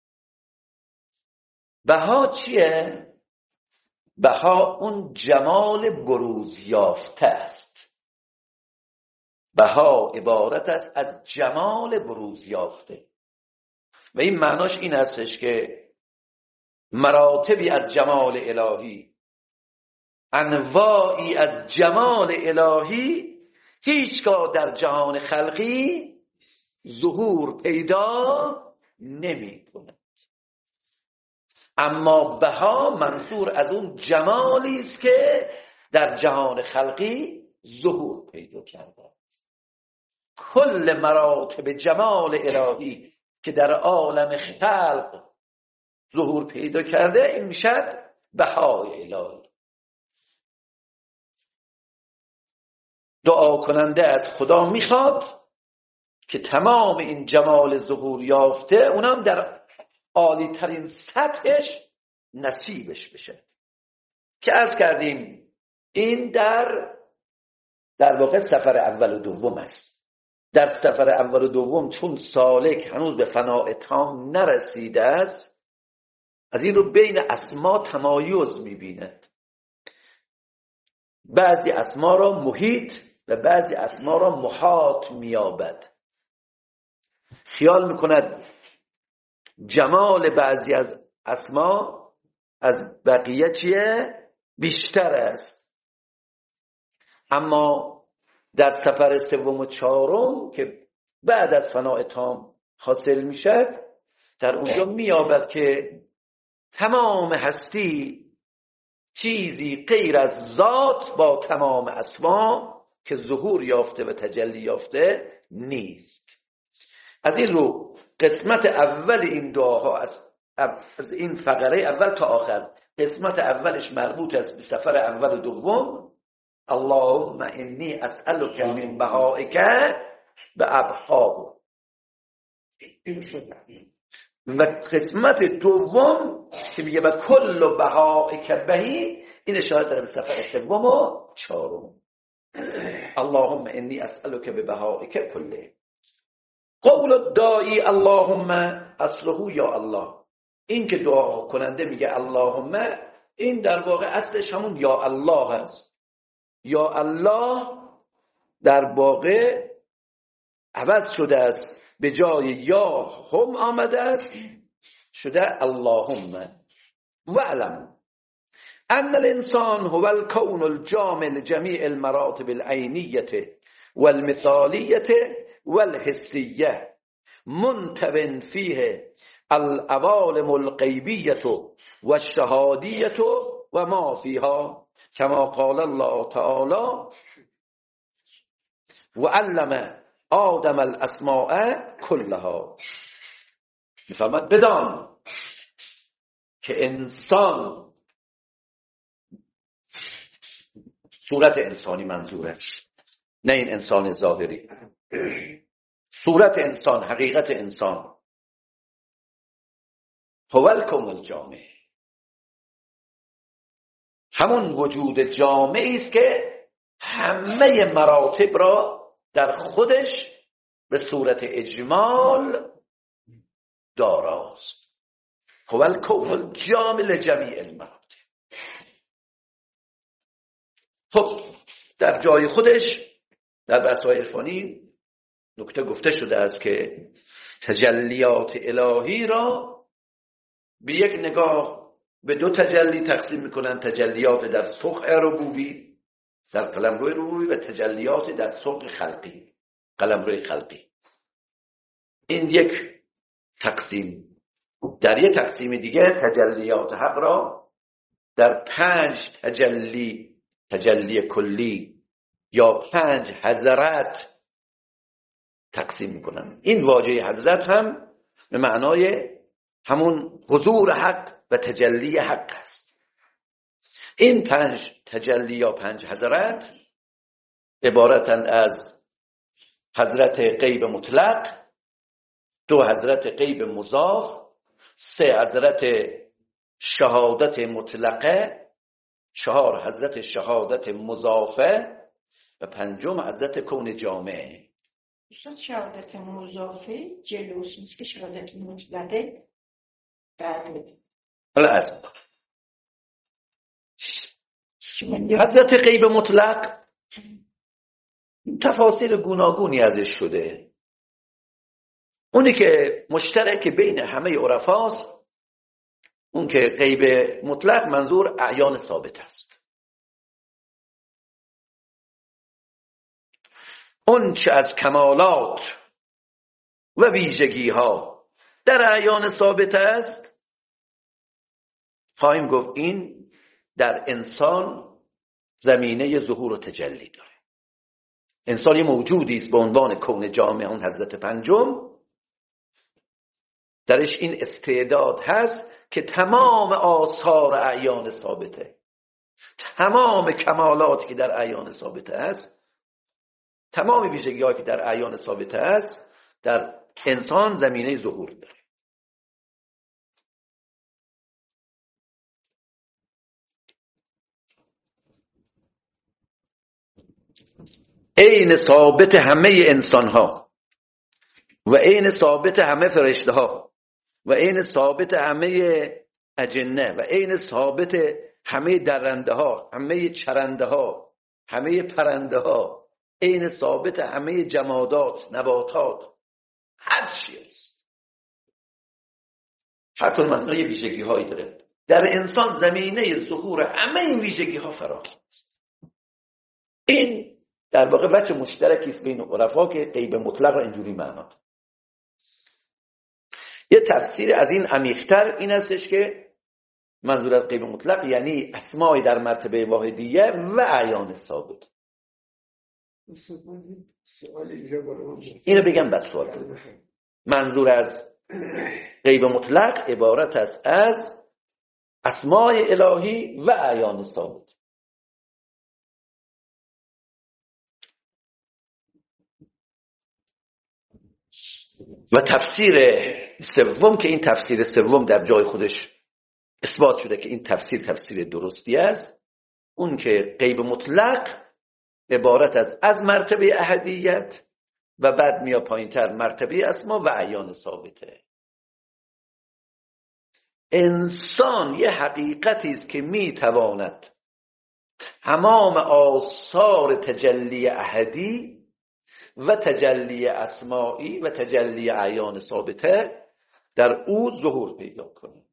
بها چیه؟ بها اون جمال بروز یافته است. بها عبارت است از جمال بروز یافته و این معناش این هستش که مراتبی از جمال الهی، انواعی از جمال الهی هیچگاه در جهان خلقی ظهور پیدا نمی کند. اما بها منظور از اون جمالی است که در جهان خلقی ظهور پیدا کرده است. کل مراتب جمال الهی که در عالم خلق ظهور پیدا کرده، این میشد بهای الهی. دعا کننده از خدا میخواد که تمام این جمال ظهور یافته اونم در عالی ترین سطحش نصیبش بشه، که عرض کردیم این در واقع سفر اول و دوم است. در سفر اول و دوم چون سالک هنوز به فناء تام نرسیده است، از این رو بین اسما تمایز میبیند. بعضی اسما را محیط و بعضی اسما را محاط میابد. خیال میکند جمال بعضی از اسما از بقیه چیه؟ بیشتر است. اما در سفر سوم و چهارم که بعد از فناء تام حاصل میشد، در اونجا میابد که تمام هستی چیزی غیر از ذات با تمام اسما که ظهور یافته و تجلی یافته نیست. از این رو قسمت اول این دعاها از این فقره اول تا آخر، قسمت اولش مربوط است به سفر اول و دوم. اللهم انی اسألک من بهائک بأبهاه. و قسمت دوم که میگه و کل بهائک بهی، این اشاره داره به سفر سوم و چهارم. اللهم انی اسألک ببهائک کله. قول الداعی اللهم اصله یا الله، این که دعا کننده میگه اللهم، این در واقع اصلش همون یا الله هست. یا الله در واقع عوض شده است، به جای یا هم آمده است شده اللهم. واعلم ان الانسان هو الكون الجامع لجميع المراتب العینیه والمثالیه والحسیه منتبن فیه العوالم الغیبیه والشهادیه و ما فیها، کما قال الله تعالی و علم آدم الاسماء کلها. میفرماد بدان که انسان، صورت انسانی منظور است، نه این انسان ظاهری، صورت انسان، حقیقت انسان هو الکون الجامع، همون وجود جامعی است که همه مراتب را در خودش به صورت اجمال داراست. هو الکون الجامع لجمیع المراتب. خب در جای خودش در بحث‌های عرفانی نکته گفته شده است که تجلیات الهی را به یک نگاه به دو تجلی تقسیم میکنن: تجلیات در سخع ربوبی، در قلمرو ربوبی، و تجلیات در سخع خلقی، قلمرو خلقی. این یک تقسیم. در یک تقسیم دیگه تجلیات حق را در 5 تجلی کلی یا 5 حضرت تقسیم میکنن. این واژه حضرت هم به معنای همون حضور حق و تجلی حق است. این 5 تجلی یا 5 حضرت عبارتند از حضرت غیب مطلق، 2 حضرت غیب مضاف، 3 حضرت شهادت مطلقه، 4 حضرت شهادت مضافه و 5 حضرت کون جامعه. شهادت مضافه جلوش نیست که شهادت مطلقه بعده. حالا از حضرت غیب مطلق تفاصیل گوناگونی ازش شده. اونی که مشترک بین همه عرفاست، اون که غیب مطلق منظور اعیان ثابت است. اون چه از کمالات و ویژگی ها در اعیان ثابت است، خواهیم گفت این در انسان زمینه ظهور و تجلی داره. انسان یه موجودی است به عنوان کون جامع، اون حضرت 5، درش این استعداد هست که تمام آثار اعیان ثابته، تمام کمالاتی که در اعیان ثابته است، تمام ویژگی‌هایی که در اعیان ثابته است در انسان زمینه ظهور داره. عین ثابت همه انسان‌ها و عین ثابت همه فرشته‌ها و عین ثابت همه اجنه و عین ثابت همه درنده‌ها، همه چرنده‌ها، همه پرنده‌ها، عین ثابت همه جمادات، نباتات، هر چی است. هر کدوم از اینا یه ویژگی‌هایی داره. در انسان زمینه ظهور همه این ویژگی‌ها فراهم است. این در واقع وجه مشترکی است بین عرفا که غیب مطلق را اینجوری معنا. یه تفسیر از این عمیق‌تر این هستش که منظور از غیب مطلق یعنی اسمای در مرتبه واحدیه و اعیان ثابت. اینو بگم بعد سوال کنم. منظور از غیب مطلق عبارت است از اسمای الهی و اعیان ثابت. و تفسیر سوم که این تفسیر سوم در جای خودش اثبات شده که این تفسیر درستی است، اون که غیب مطلق عبارت از مرتبه احدیت و بعد میاد پایینتر مرتبه اسما و اعیان ثابته. انسان یه حقیقتی است که میتواند تمام آثار تجلی احدی و تجلی اسمائی و تجلی اعیان ثابته در او ظهور پیدا کنه.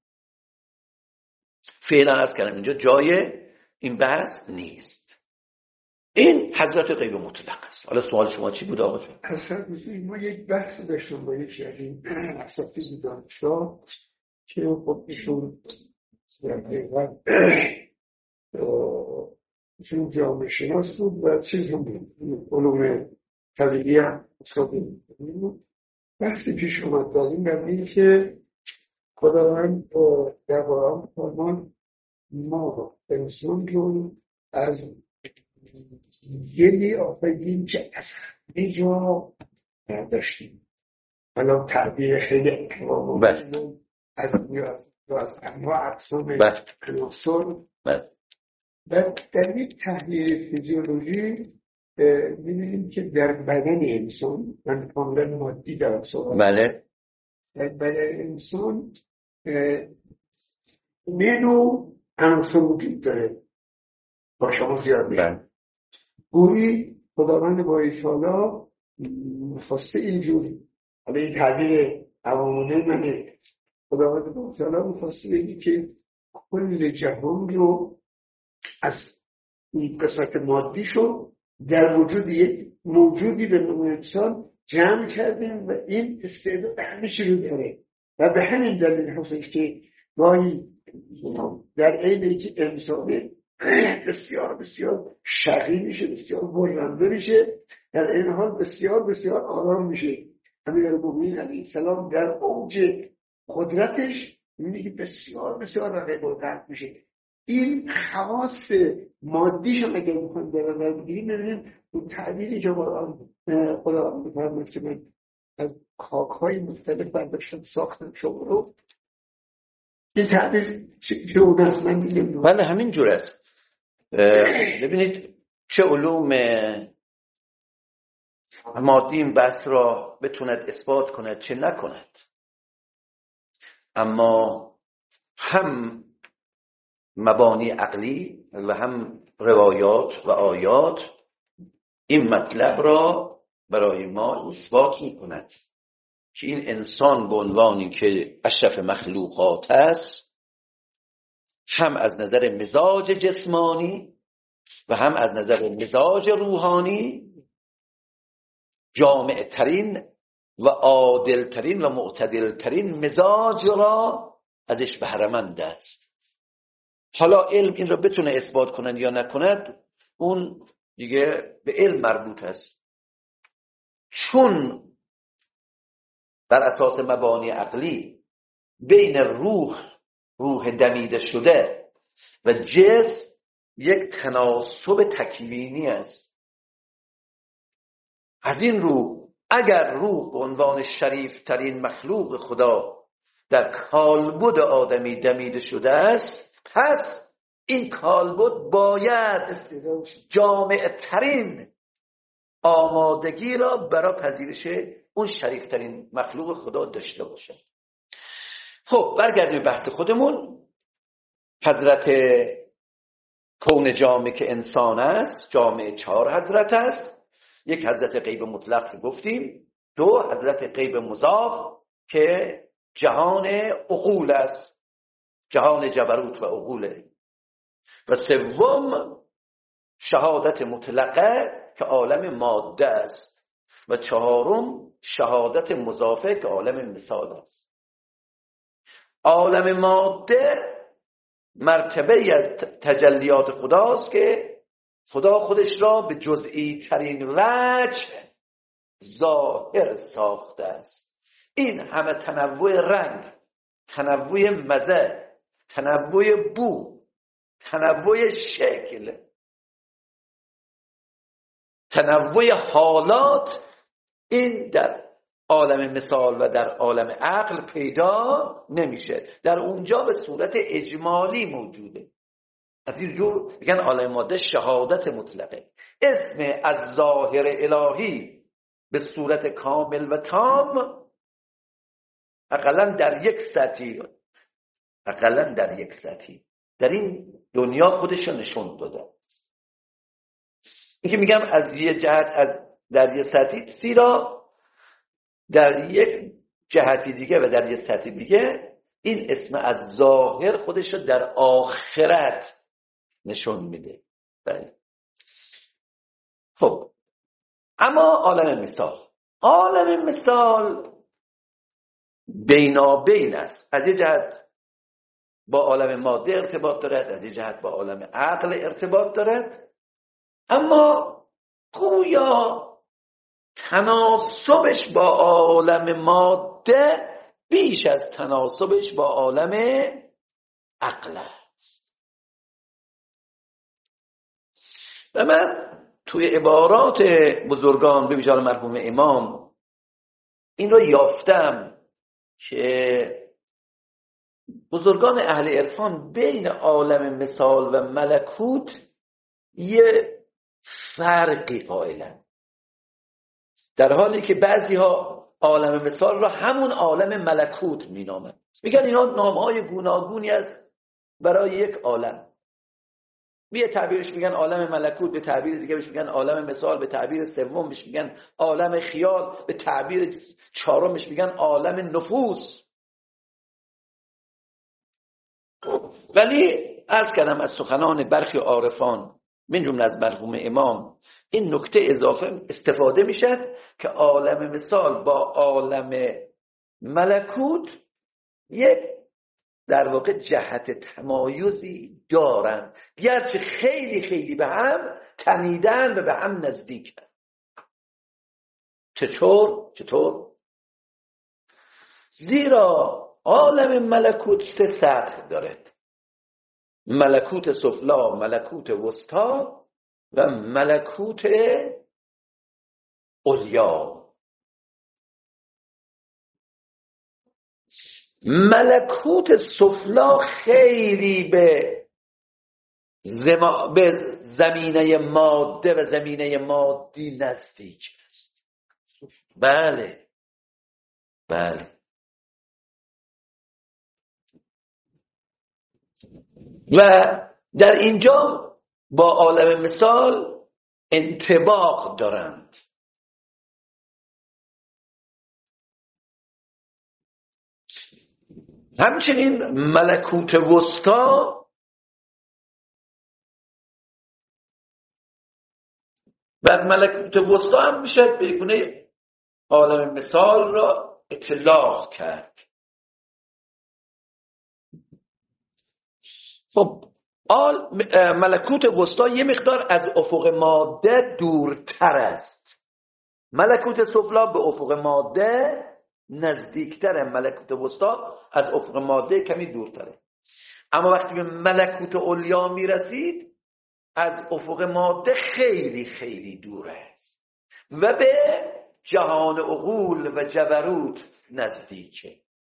فعلا از کلام اینجا جای این بحث نیست. این حضرت غیب مطلق است. حالا سوال شما چی بود آقا جان؟ حضرت ما یک بحث داشتم با یکی از این اساتید دانشگاه که خب ایشون ایشون جامعه شناس بود و چیز هم بود، علوم طبیعی هم بود. بحثی پیش اومد داریم در این که خداوند در قرآن فرمان ما انسان رو از یلی آفریدیم که از همه جا داشتیم. حالا تعبیر خیلی از انواع اقسام بله عناصر. بله در یک تحلیل فیزیولوژی می‌بینیم که در بدن انسان، من کاملا مادی دارم صحبت، بله در بدن انسان نوع عناصر وجود داره با شما زیاد میشه. بله گویی خداوند باری‌تعالی می‌خواسته اینجور، حالا این تعبیر عوامانه منه، خداوند باری‌تعالی می‌خواسته بگی که کل جهان رو از این قسمت مادیشو در وجود یک موجودی به نام انسان جمع کردیم و این استعداد همه چی رو داره و به همین دلیل هستش که گاهی در عین که انسان بسیار بسیار شقی میشه، بسیار برنده میشه، در این حال بسیار بسیار آرام میشه. امیرالمومنین علیه السلام در اوج قدرتش میبینی که بسیار بسیار رقیق القلب میشه. این خواص مادیش هم اگر میخوایم در نظر بگیریم ببینیم اون تعبیری که خدا میفرماید که من از خاک‌های مختلف برداشتم ساختم شما رو، این تعبیر چه اون است من میگم. بله همین جور است. ببینید چه علوم مادی این بحث را بتوند اثبات کند چه نکند، اما هم مبانی عقلی و هم روایات و آیات این مطلب را برای ما اثبات می کند که این انسان به عنوانی که اشرف مخلوقات است، هم از نظر مزاج جسمانی و هم از نظر مزاج روحانی جامع ترین و عادل ترین و معتدل ترین مزاج را ازش بهره‌مند است. حالا علم این را بتونه اثبات کنن یا نکند اون دیگه به علم مربوط است، چون بر اساس مبانی عقلی بین روح دمیده شده و جسم یک تناسب تکوینی است. از این رو اگر روح به عنوان شریف ترین مخلوق خدا در کالبد آدمی دمیده شده است، پس این کالبد باید جامع ترین آمادگی را برای پذیرش اون شریف ترین مخلوق خدا داشته باشه. خب برگردیم بحث خودمون. حضرت کون جامع که انسان است، جامع 4 حضرت است. یک حضرت غیب مطلق که گفتیم، 2 حضرت غیب مضاف که جهان عقول است، جهان جبروت و عقوله، و 3 شهادت مطلقه که عالم ماده است، و 4 شهادت مضافه که عالم مثال است. عالم ماده مرتبه از تجلیات خداست که خدا خودش را به جزئی ترین وجه ظاهر ساخته است. این همه تنوع رنگ، تنوع مزه، تنوع بو، تنوع شکل، تنوع حالات، این در عالم مثال و در عالم عقل پیدا نمیشه. در اونجا به صورت اجمالی موجوده. از این جور میگن عالم ماده شهادت مطلقه. اسم از ظاهر الهی به صورت کامل و تام اقلا در یک سطحی در این دنیا خودش رو نشون داده. این که میگم از یه جهت در یه سطحی، زیرا در یک جهتی دیگه و در یه سطح دیگه این اسم از ظاهر خودش رو در آخرت نشون میده. بله. خب اما عالم مثال بینابین است. از یه جهت با عالم ماده ارتباط دارد، از یه جهت با عالم عقل ارتباط دارد، اما گویا تناسبش با عالم ماده بیش از تناسبش با عالم عقل است. و من توی عبارات بزرگان به ویژه مرحوم امام این رو یافتم که بزرگان اهل عرفان بین عالم مثال و ملکوت یه فرقی قائلن، در حالی که بعضی ها عالم مثال را همون عالم ملکوت مینامن. میگن اینا نامهای گوناگونی است برای یک عالم. یه تعبیرش میگن عالم ملکوت، به تعبیر دیگه بهش میگن عالم مثال، به تعبیر سوم بهش میگن عالم خیال، به تعبیر چهارمش میگن عالم نفوس. ولی عرض کردم از سخنان برخی عارفان من جمله از مرحوم امام این نکته اضافه استفاده میشد که عالم مثال با عالم ملکوت یک در واقع جهت تمایزی دارند، گرچه خیلی خیلی به هم تنیدن و به هم نزدیکن. چطور؟ زیرا عالم ملکوت 3 سطح دارد: ملکوت سفلا، ملکوت وسطا و ملکوت علیا. ملکوت سفلا خیلی به زمینه ماده و زمینه مادی نزدیک است. بله و در اینجا با عالم مثال انطباق دارند. همچنین ملکوت وسطا و ملکوت وسطا هم میشه به گونه عالم مثال را اطلاق کرد. خب ملکوت وسطا یه مقدار از افق ماده دورتر است، ملکوت سفلا به افق ماده نزدیکتره، ملکوت وسطا از افق ماده کمی دورتره. اما وقتی به ملکوت علیا میرسید از افق ماده خیلی خیلی دوره است و به جهان عقول و جبروت نزدیکه.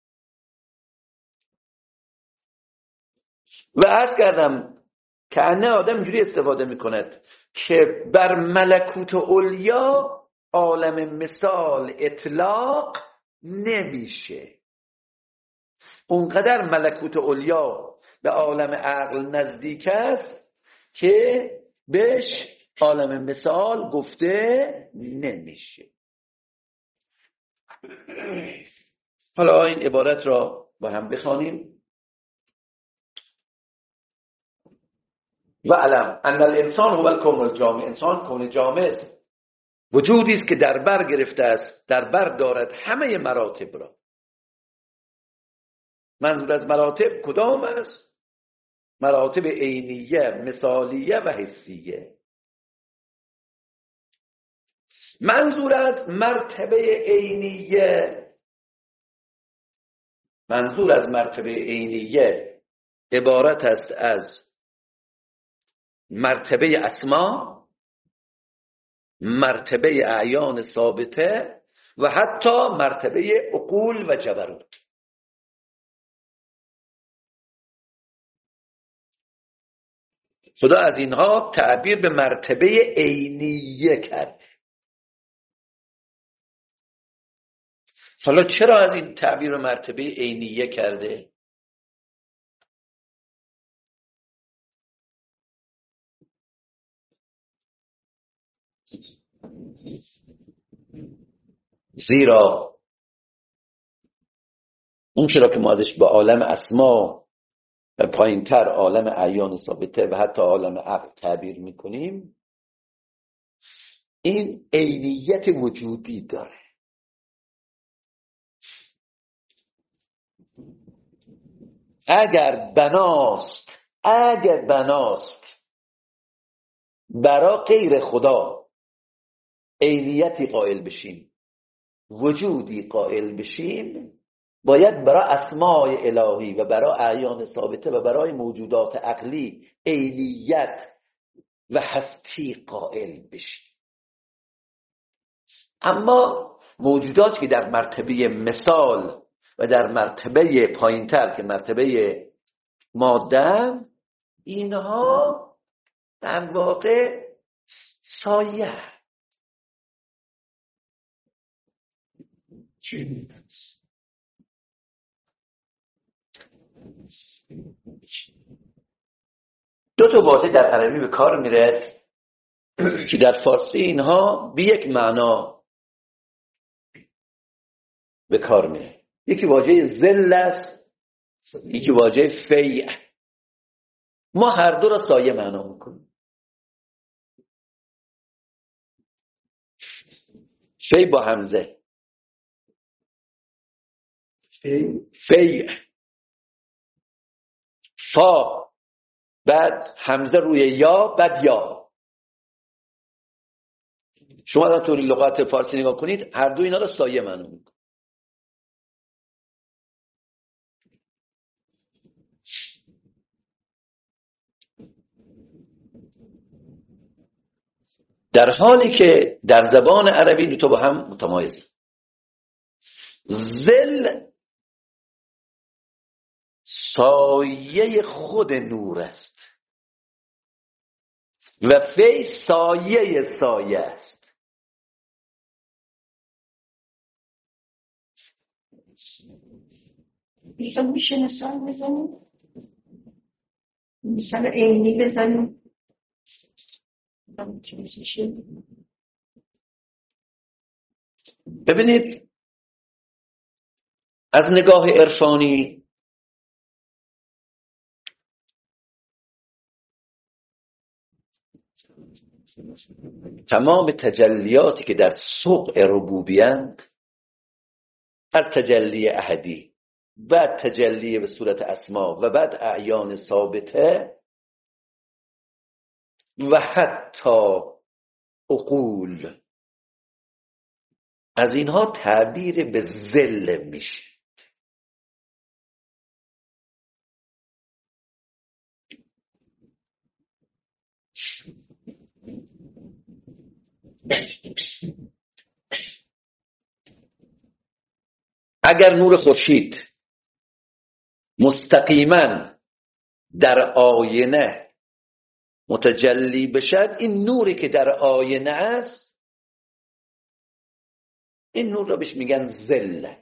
و عرض کردم که انه آدم اینجوری استفاده میکند که بر ملکوت علیا عالم مثال اطلاق نمیشه. اونقدر ملکوت علیا به عالم عقل نزدیک است که بهش عالم مثال گفته نمیشه. حالا این عبارت را با هم بخوانیم. و علم ان الانسان هو الکون الجامع، انسان کون جامع است، وجودی است که در بر گرفته است، در بر دارد همه مراتب را. منظور از مراتب کدام است؟ مراتب عینیه، مثالیه و حسیه. منظور از مرتبه عینیه عبارت است از مرتبه اسما، مرتبه اعیان ثابته و حتی مرتبه عقول و جبروت. خدا از اینها تعبیر به مرتبه عینیه کرد. حالا چرا از این تعبیر به مرتبه عینیه کرده؟ زیرا اون چرا که ما ازش به عالم اسما و پایینتر عالم اعیان ثابته و حتی عالم عقل تعبیر میکنیم، این عینیت وجودی داره. اگر بناست برای غیر خدا عینیتی قائل بشیم، وجودی قائل بشیم، باید برای اسماء الهی و برای اعیان ثابته و برای موجودات عقلی عینیت و هستی قائل بشیم. اما موجوداتی که در مرتبه مثال و در مرتبه پایینتر که مرتبه ماده، اینها در واقع سایه. دو تا واژه در عربی به کار میره که در فارسی اینها به یک معنا به کار میره. یکی واژه ظل است، یکی واژه فیع. ما هر دو را سایه معنا میکنیم. فیع با همزه، فیع، فا بعد همزه روی یا بعد یا. شما در طور لغات فارسی نگاه کنید، هر دو اینا را سایه معنا میکنید. در حالی که در زبان عربی دو تا با هم متمایزه. ظل سایه خود نور است و فی سایه سایه است. میشه مثال بزنیم؟ مثال عینی بزنیم؟ ببینید، از نگاه عرفانی تمام تجلیاتی که در سوق ربوبیند، از تجلی احدی بعد تجلی به صورت اسما و بعد اعیان ثابته و حتی عقول، از اینها تعبیر به ظل میشه. اگر نور خورشید مستقیما در آینه متجلی بشد، این نوری که در آینه است، این نور را بهش میگن ظل.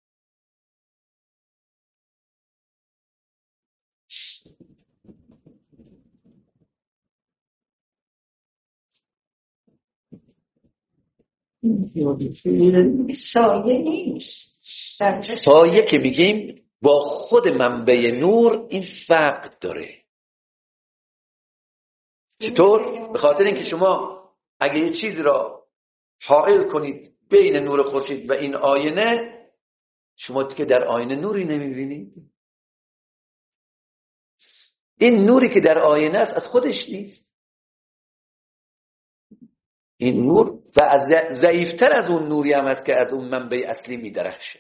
سایه نیست. سایه که میگیم با خود منبع نور این فرق داره. چطور؟ به خاطر اینکه شما اگه یه چیزی را حائل کنید بین نور خورشید و این آینه، شما که در آینه نوری نمیبینید. این نوری که در آینه است از خودش نیست. این نور و ضعیفتر از اون نوری هم است که از اون منبع اصلی میدرخشه.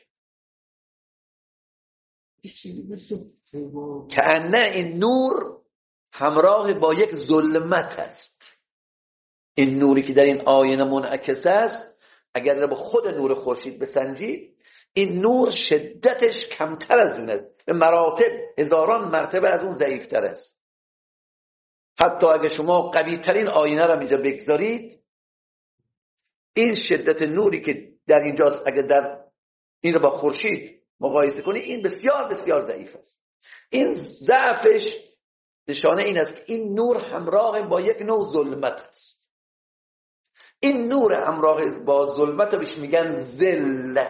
کأنه این نور همراه با یک ظلمت است. این نوری که در این آینه منعکس است، اگر با خود نور خورشید بسنجید، این نور شدتش کمتر از اون است، به مراتب هزاران مرتبه از اون ضعیفتر است. حتی اگر شما قوی ترین آینه را اینجا بگذارید، این شدت نوری که در اینجاست اگر در این رو با خورشید مقایسه کنید، این بسیار بسیار ضعیف است. این ضعفش نشانه این است که این نور همراه با یک نوع ظلمت است. این نور همراه با ظلمت رو بهش میگن ظل.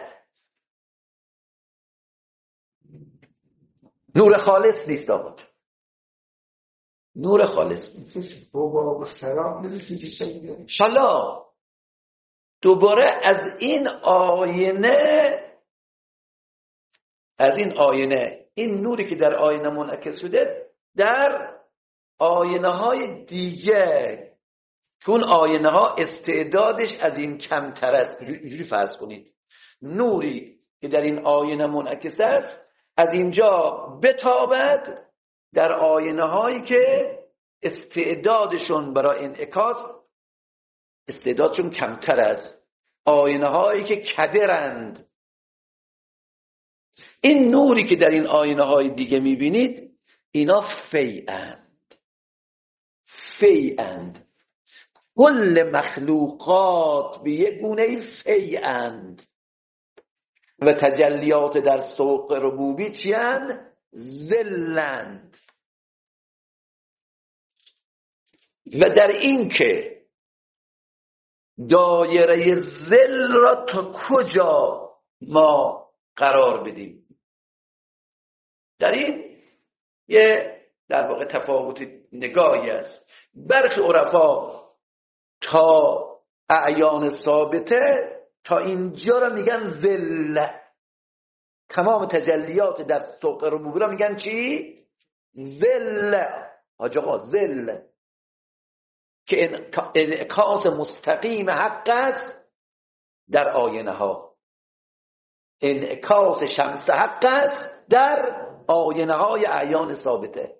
نور خالص نیست آقا، نور خالص نیست. حالا دوباره از این آینه این نوری که در آینه منعکس شده در آینه های دیگه، که اون آینه ها استعدادش از این کمتر است. اینجوری فرض کنید نوری که در این آینه منعکس است از اینجا بتابد در آینه هایی که استعدادشون برای انعکاس استعدادشون کمتر است، آینه هایی که کدرند. این نوری که در این آینه های دیگه میبینید اینا فیعند. کل مخلوقات به یک گونه فیعند و تجلیات در سوق ربوبی چیند؟ ذلند. و در این که دایره ذل را تا کجا ما قرار بدیم، در این یه در واقع تفاوت نگاهی است. برخی عرفا تا اعیان ثابته تا اینجا را میگن ذل، تمام تجلیات در سوق ربوبی را میگن چی؟ ذل. حاج آقا ذل که انعکاس مستقیم حق است در آینه ها، انعکاس شمس حق است در آینه های اعیان ثابته.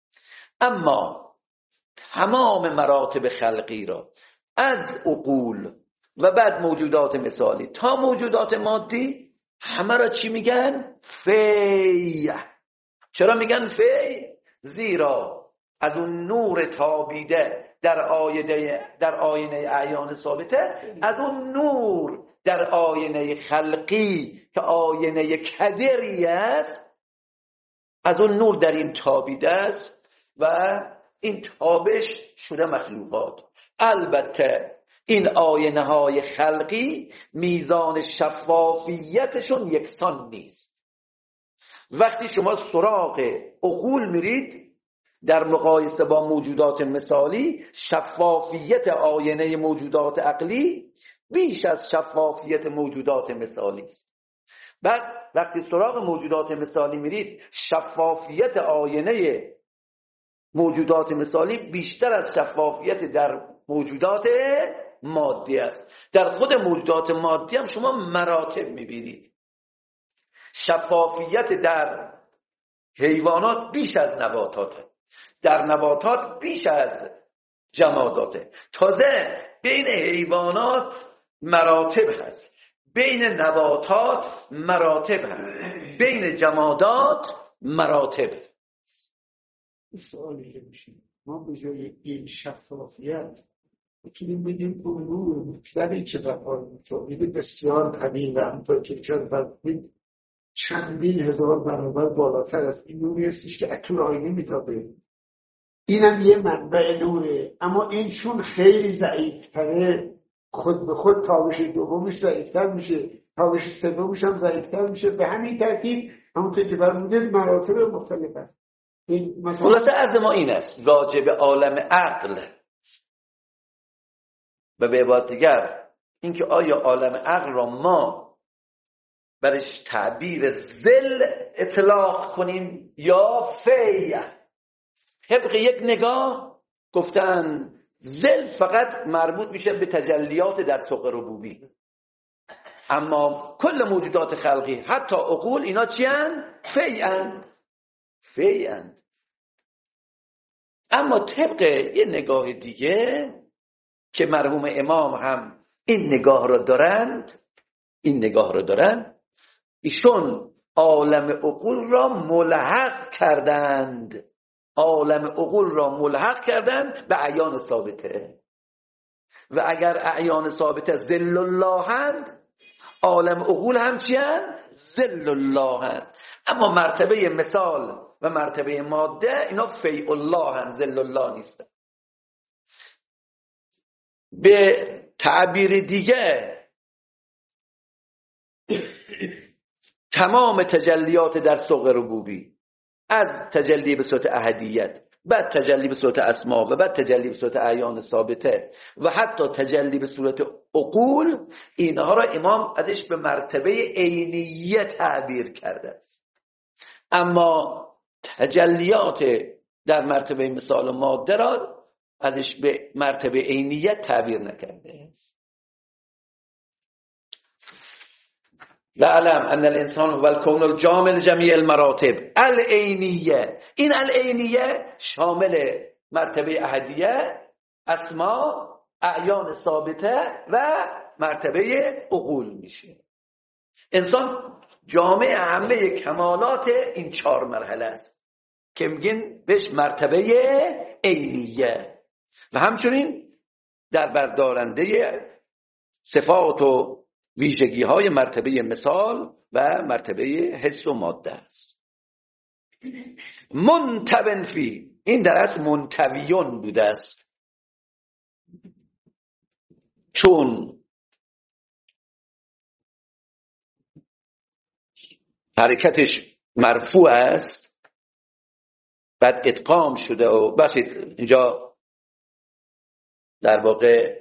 اما تمام مراتب خلقی را از عقول و بعد موجودات مثالی تا موجودات مادی همه را چی میگن؟ فی. چرا میگن فی؟ زیرا از اون نور تابیده در آینه اعیان ثابته، از اون نور در آینه خلقی که آینه کدری است، از اون نور در این تابیده است و این تابش شده مخلوقات. البته این آینه های خلقی میزان شفافیتشون یکسان نیست. وقتی شما سراغ عقول میرید در مقایسه با موجودات مثالی، شفافیت آینه موجودات عقلی بیش از شفافیت موجودات مثالی است. بعد وقتی سراغ موجودات مثالی میرید، شفافیت آینه موجودات مثالی بیشتر از شفافیت در موجودات مادی است. در خود موجودات مادی هم شما مراتب میبینید. شفافیت در حیوانات بیش از نباتاته، در نباتات بیش از جماداته. تازه بین حیوانات مراتب هست، بین نباتات مراتب هست، بین جمادات مراتب هست. سوالی که میشه، ما به جای این شفافیت میتونیم بگیم نور مطلقی که در آن تولید بسیار قوی و همونطور که چند فرمودید چندین هزار برابر بالاتر از این نوری هستش که اکنون آینه میتابه. اینم یه منبع نوره، اما این چون خیلی ضعیفتره خود به خود تابش دومش ضعیفتر میشه، تابش سومش هم ضعیفتر میشه. به همین ترتیب همونطور که فرمودید مراتب مختلف است. خلاصه از ما این است راجع به عالم عقل و به عبارت دیگر اینکه آیا عالم عقل را ما برش تعبیر ذل اطلاق کنیم یا فی. طبق یک نگاه گفتن ذل فقط مربوط میشه به تجلیات در سوق ربوبی، اما کل موجودات خلقی حتی عقول اینا چی هستند؟ فی اند. اما طبق یه نگاه دیگه که مرحوم امام هم این نگاه را دارند، ایشون عالم عقول را ملحق کردند به اعیان ثابته. و اگر اعیان ثابته ذل الله هند، عالم عقول هم چی هند؟ ذل الله هند. اما مرتبه مثال و مرتبه ماده اینا فیء الله هند، ذل الله نیستن. به تعبیر دیگه تمام تجلیات در سوق ربوبی، از تجلی به صورت احدیت، بعد تجلی به صورت اسما و بعد تجلی به صورت اعیان ثابته و حتی تجلی به صورت عقول، اینها را امام ازش به مرتبه عینیت تعبیر کرده است. اما تجلیات در مرتبه مثال و ماده را ازش به مرتبه عینیت تعبیر نکرده است. لعلم ان الانسان هو الكون الجامع لجميع المراتب العینیه. این العینیه شامل مرتبه احدیه، اسما، اعیان ثابته و مرتبه عقول میشه. انسان جامع همه کمالات این 4 مرحله است که میگن بهش مرتبه عینیه و همچنین در بردارنده صفات و ویژگی های مرتبه مثال و مرتبه حس و ماده است. منتون فی، این در اصل منتویون بوده است، چون حرکتش مرفوع است بعد ادغام شده و بخشید اینجا در واقع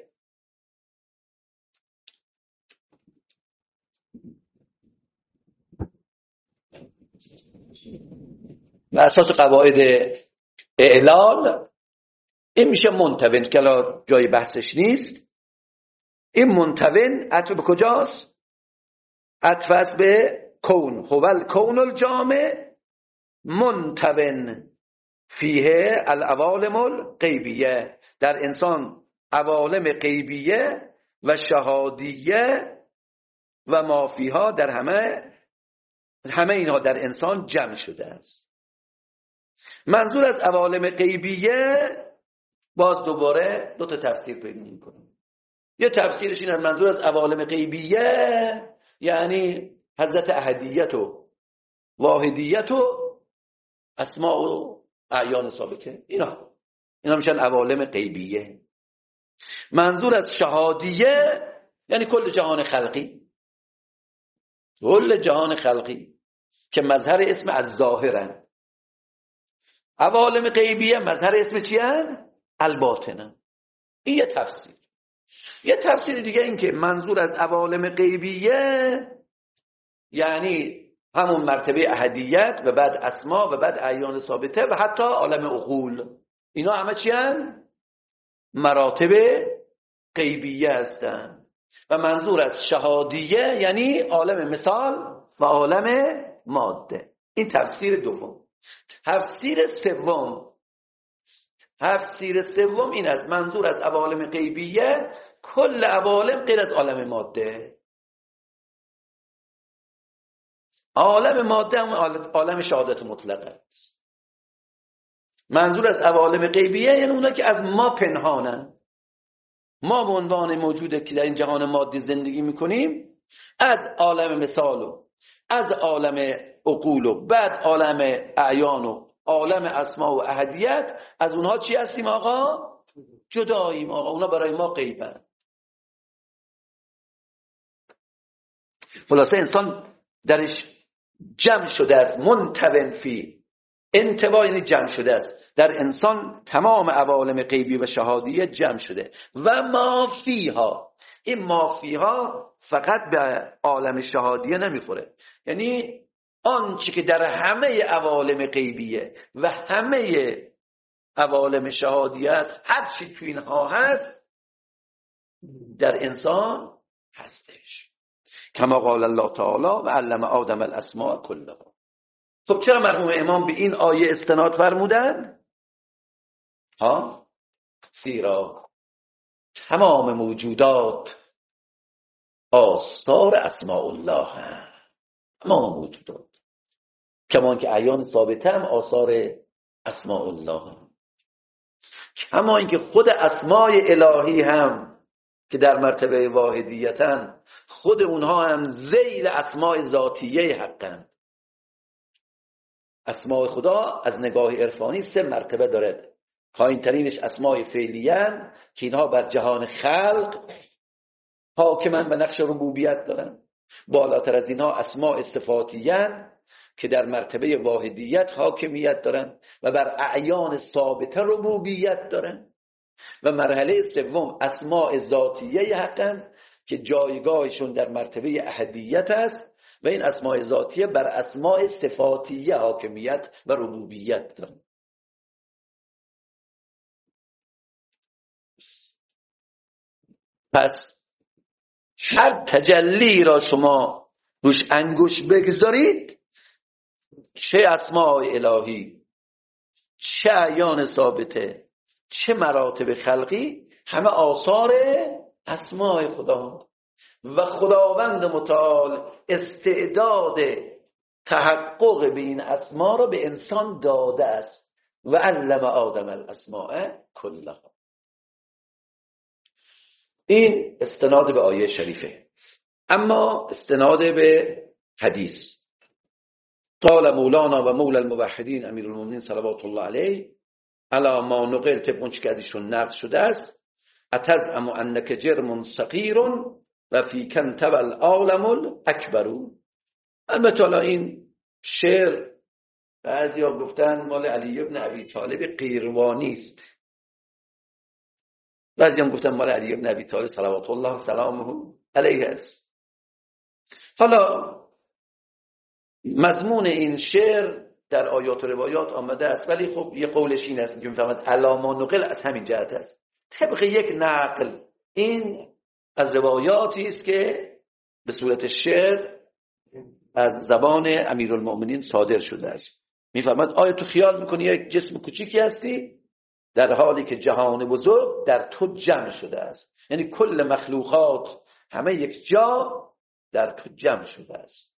و اساس قواعد اعلال این میشه منتون که جای بحثش نیست. این منتون عطف به کجاست؟ عطف است به کون، هو کون الجامع منتون فیه العوالم الغیبیه، در انسان عوالم غیبیه و شهادیه و مافیها در همه اینها در انسان جمع شده است. منظور از عوالم غیبیه باز دوباره 2 تا تفسیر پیدا می‌کنه. یه تفسیرش اینه منظور از عوالم غیبیه یعنی حضرت احدیت و واحدیت و اسماء و اعیان ثابته، اینا میشن عوالم غیبیه. منظور از شهادیه یعنی کل جهان خلقی، کل جهان خلقی که مظهر اسم از ظاهرن. عوالم غیبیه مظهر اسم چی هن؟ الباطنن. این یه تفسیر. یه تفسیر دیگه این که منظور از عوالم غیبیه یعنی همون مرتبه احدیت و بعد اسما و بعد اعیان ثابته و حتی عالم عقول، اینا همه چی هن؟ مراتب غیبیه هستن. و منظور از شهادیه یعنی عالم مثال و عالم ماده. این تفسیر دوم. تفسیر سوم این است منظور از عوالم غیبیه کل عوالم غیر از عالم ماده. عالم ماده هم عالم شهادت مطلقه است. منظور از عوالم غیبیه یعنی اونا که از ما پنهانن. ما به عنوان موجوده که در این جهان مادی زندگی میکنیم از عالم مثال و از عالم عقول و بعد عالم اعیان و عالم اسما و احدیت از اونها چی هستیم آقا؟ جداییم آقا، اونا برای ما غیبن. خلاصه انسان درش جمع شده است. منتون فی، انتوا یعنی جمع شده است. در انسان تمام عوالم غیبی و شهادیه جمع شده و مافیها. این مافیها فقط به عالم شهادیه نمیخوره، یعنی آنچه که در همه عوالم غیبیه و همه عوالم شهادیه است، هر چی تو اینها هست در انسان هستش. کما قال الله تعالی و علم آدم الاسماء کلها. خب چرا مرحوم امام به این آیه استناد فرمودن؟ زیرا تمام موجودات آثار اسماء الله هم. تمام موجودات کما که اعیان ثابته هم آثار اسماء الله هم. کما اینکه خود اسماء الهی هم که در مرتبه واحدیتن خود اونها هم ذیل اسماء ذاتیه حقن. اسماء خدا از نگاه عرفانی 3 مرتبه دارد. پایین ترینش اسماء فعلیان که اینها بر جهان خلق حاکمن و نقش ربوبیت دارن. بالاتر از اینها اسماء صفاتیان که در مرتبه واحدیت حاکمیت دارن و بر اعیان ثابته ربوبیت دارن. و مرحله سوم اسماء ذاتیه حقن که جایگاهشون در مرتبه احدیت است و این اسماء ذاتیه بر اسماء صفاتیه حاکمیت و ربوبیت دارن. پس هر تجلی را شما روش انگوش بگذارید، چه اسماء الهی، چه اعیان ثابته، چه مراتب خلقی، همه آثار اسماء خدا. و خداوند متعال استعداد تحقق به این اسما را به انسان داده است و علم آدم الاسماء کلها. این استناد به آیه شریفه. اما استناد به حدیث، قال مولانا و مولا الموحدین امیر المؤمنین صلوات الله علیه علی ما نقل، طبق اون که ازشون نقل شده است: اتزعم انک جرم صغیر و فی کنتب العالم الاکبر. البته حالا این شعر بعضیا گفتن مال علی ابن ابی طالب قیروانی است، بعضی هم گفتن مال علی ابن ابی طالب صلوات الله سلامه علیه است. حالا مضمون این شعر در آیات و روایات آمده است، ولی خب یه قولش این است که میفهمد علاما نقل از همین جهت است، طبق یک نقل. این از روایاتی است که به صورت شعر از زبان امیرالمؤمنین صادر شده است. میفهمد آیا تو خیال میکنی یک جسم کوچیکی هستی در حالی که جهان بزرگ در تو جمع شده است؟ یعنی کل مخلوقات همه یک جا در تو جمع شده است،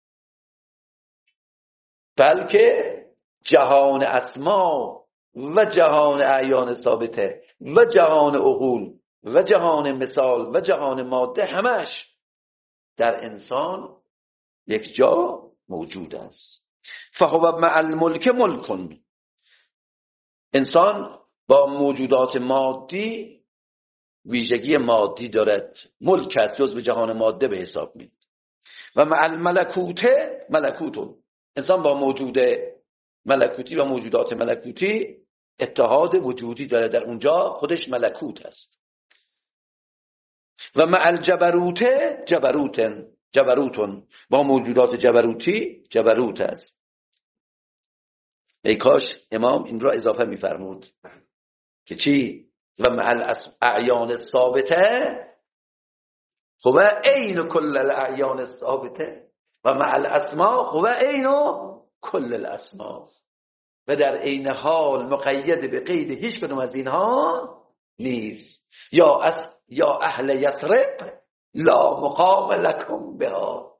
بلکه جهان اسما و جهان اعیان ثابته و جهان عقول و جهان مثال و جهان ماده همش در انسان یک جا موجود است. فهو مع الملک ملکن، انسان با موجودات مادی ویژگی مادی دارد، ملک است، جزو جهان ماده به حساب میاد. و مع الملکوت ملکوتون، انسان با موجود ملکوتی و موجودات ملکوتی اتحاد وجودی داره، در اونجا خودش ملکوت است. و مع الجبروت جبروتون، با موجودات جبروتی جبروت است. ای کاش امام این را اضافه می‌فرمود که چی؟ و مع الاعیان الثابته هو عین کل الاعیان الثابته و مع الاسماء هو عین کل الاسماء. و در عین حال مقید به قید هیچ کدوم از اینها نیست. یا اهل یثرب لا مقام لکم بها.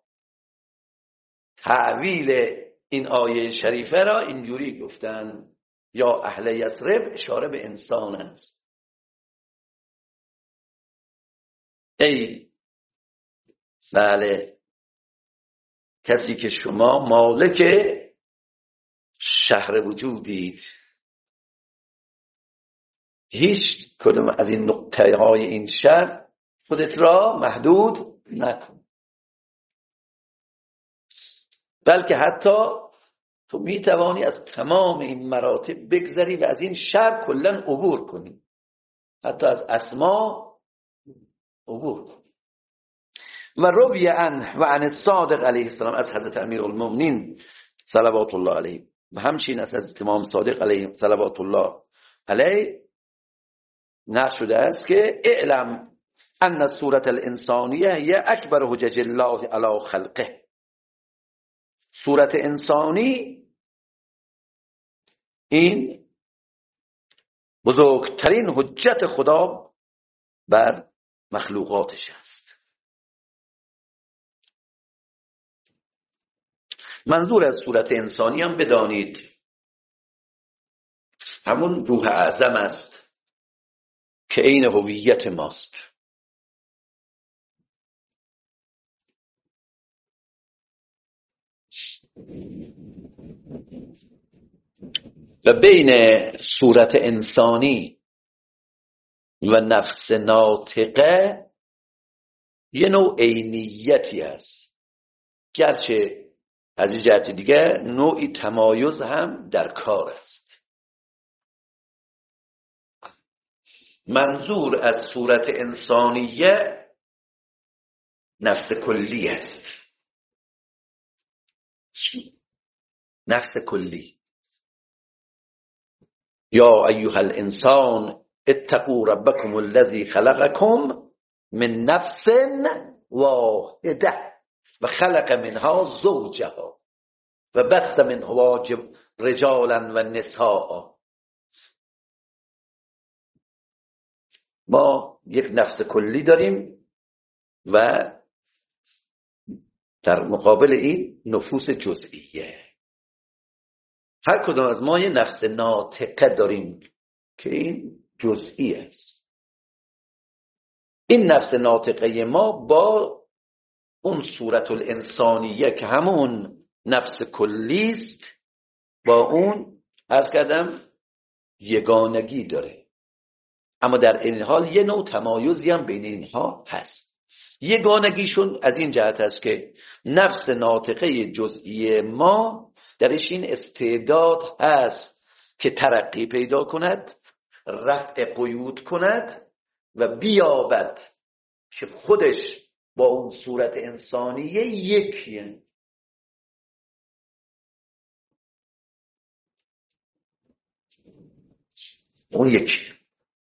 تعویل این آیه شریفه را اینجوری گفتن: یا اهل یثرب اشاره به انسان است. ای بله کسی که شما مالک شهر وجودید، هیچ کدوم از این نقطه های این شهر خودت را محدود نکن، بلکه حتی تو میتوانی از تمام این مراتب بگذری و از این شهر کلن عبور کنی، حتی از اسما عبور کنی. و روی عن الصادق علیه السلام، از حضرت امیرالمؤمنین صلوات الله علیه و همچنین از حضرت امام صادق علیه صلوات الله علیه نقل شده است که اعلم ان الصورت الانسانیه هی اکبر حجج الله علی خلقه. صورت انسانی این بزرگترین حجت خدا بر مخلوقاتش است. منظور از صورت انسانی هم بدانید همون روح اعظم است که عین هویت ماست. و بین صورت انسانی و نفس ناطقه یه نوع عینیتی است، گرچه از این جهت دیگه نوعی تمایز هم در کار است. منظور از صورت انسانیه نفس کلی است. نفس کلی. یا ایها الانسان اتقوا ربکم الذی خلقکم من نفس واحده و خلق منها زوجها و بث منها رجالا و نساء. ما یک نفس کلی داریم و در مقابل این نفوس جزئیه. هر کدام از ما یه نفس ناطقه داریم که این جزئی است. این نفس ناطقه ما با اون صورت الانسانیه که همون نفس کلیست، با اون عرض کردم یگانگی داره، اما در این حال یه نوع تمایزی هم بین اینها هست. یگانگیشون از این جهت است که نفس ناطقه جزئی ما درش این استعداد هست که ترقی پیدا کند، رفع قیود کند و بیابد که خودش با اون صورت انسانیه یکیه. اون یکی.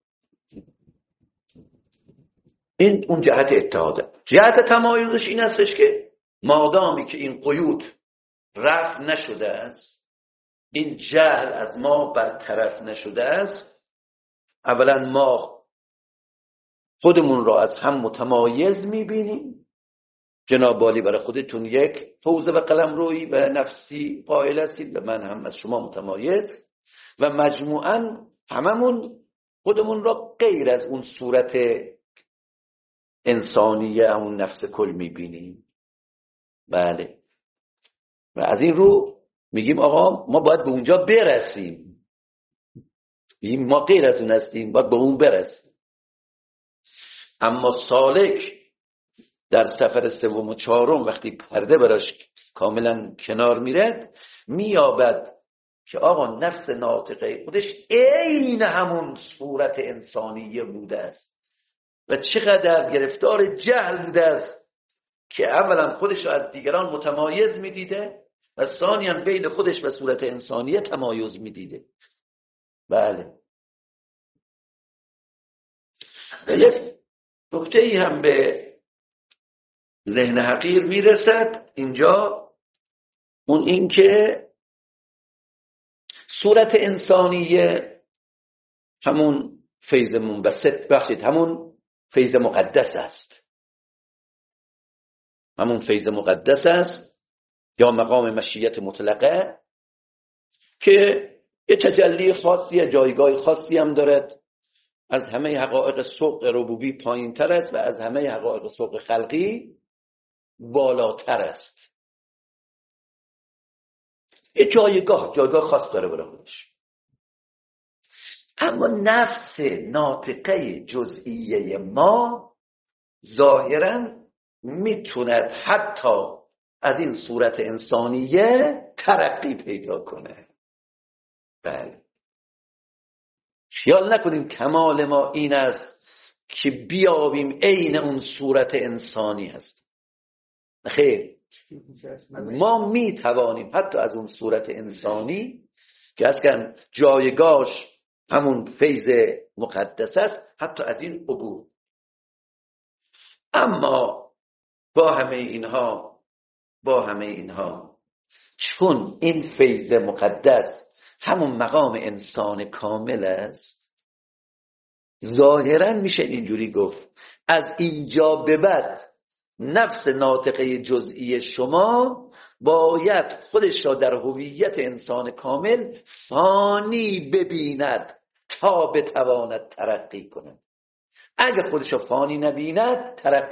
این اون جهت اتحاده. جهت تمایزش این هستش که مادامی که این قیود رفع نشده است، این جهل از ما برطرف نشده است، اولا ما خودمون را از هم متمایز میبینیم. جناب عالی برای خودتون یک حوزه و قلمرویی و نفسی قائل هستید و من هم از شما متمایز، و مجموعاً هممون خودمون را غیر از اون صورت انسانیه، اون نفس کل میبینیم. بله. و از این رو میگیم آقا ما باید به اونجا برسیم. میگیم ما غیر از اون هستیم، باید به اون برسیم. اما سالک در سفر سوم و چهارم وقتی پرده براش کاملا کنار میرد، مییابد که آقا نفس ناطقه خودش عین همون صورت انسانیه بوده است و چقدر گرفتار جهل بوده است که اولا خودش رو از دیگران متمایز میدیده و ثانیاً بین خودش و صورت انسانیه تمایز میدیده. بله. یک نکته ای هم به ذهن حقیر میرسد اینجا، اون این که صورت انسانیه همون فیض منبسط، بخشید همون فیض مقدس است، همون فیض مقدس است یا مقام مشیت مطلقه که یه تجلی خاصی، جایگاه خاصی هم دارد، از همه حقایق سوق ربوبی پایین تر است و از همه حقایق سوق خلقی بالاتر است. یه جایگاه خاص داره برای خودش. اما نفس ناطقه جزئیه ما ظاهراً میتوند حتی از این صورت انسانیه ترقی پیدا کنه. بله. خیال نکنیم کمال ما این است که بیابیم عین اون صورت انسانی هست. خیر، ما میتوانیم حتی از اون صورت انسانی که اصلا جایگاهش همون فیض مقدس است، حتی از این عبور. اما با همه اینها چون این فیض مقدس همون مقام انسان کامل است، ظاهراً میشه اینجوری گفت از اینجا به بعد نفس ناطقه جزئی شما باید خودش را در هویت انسان کامل فانی ببیند تا بتواند ترقی کند. اگه خودش را فانی نبیند، ترقی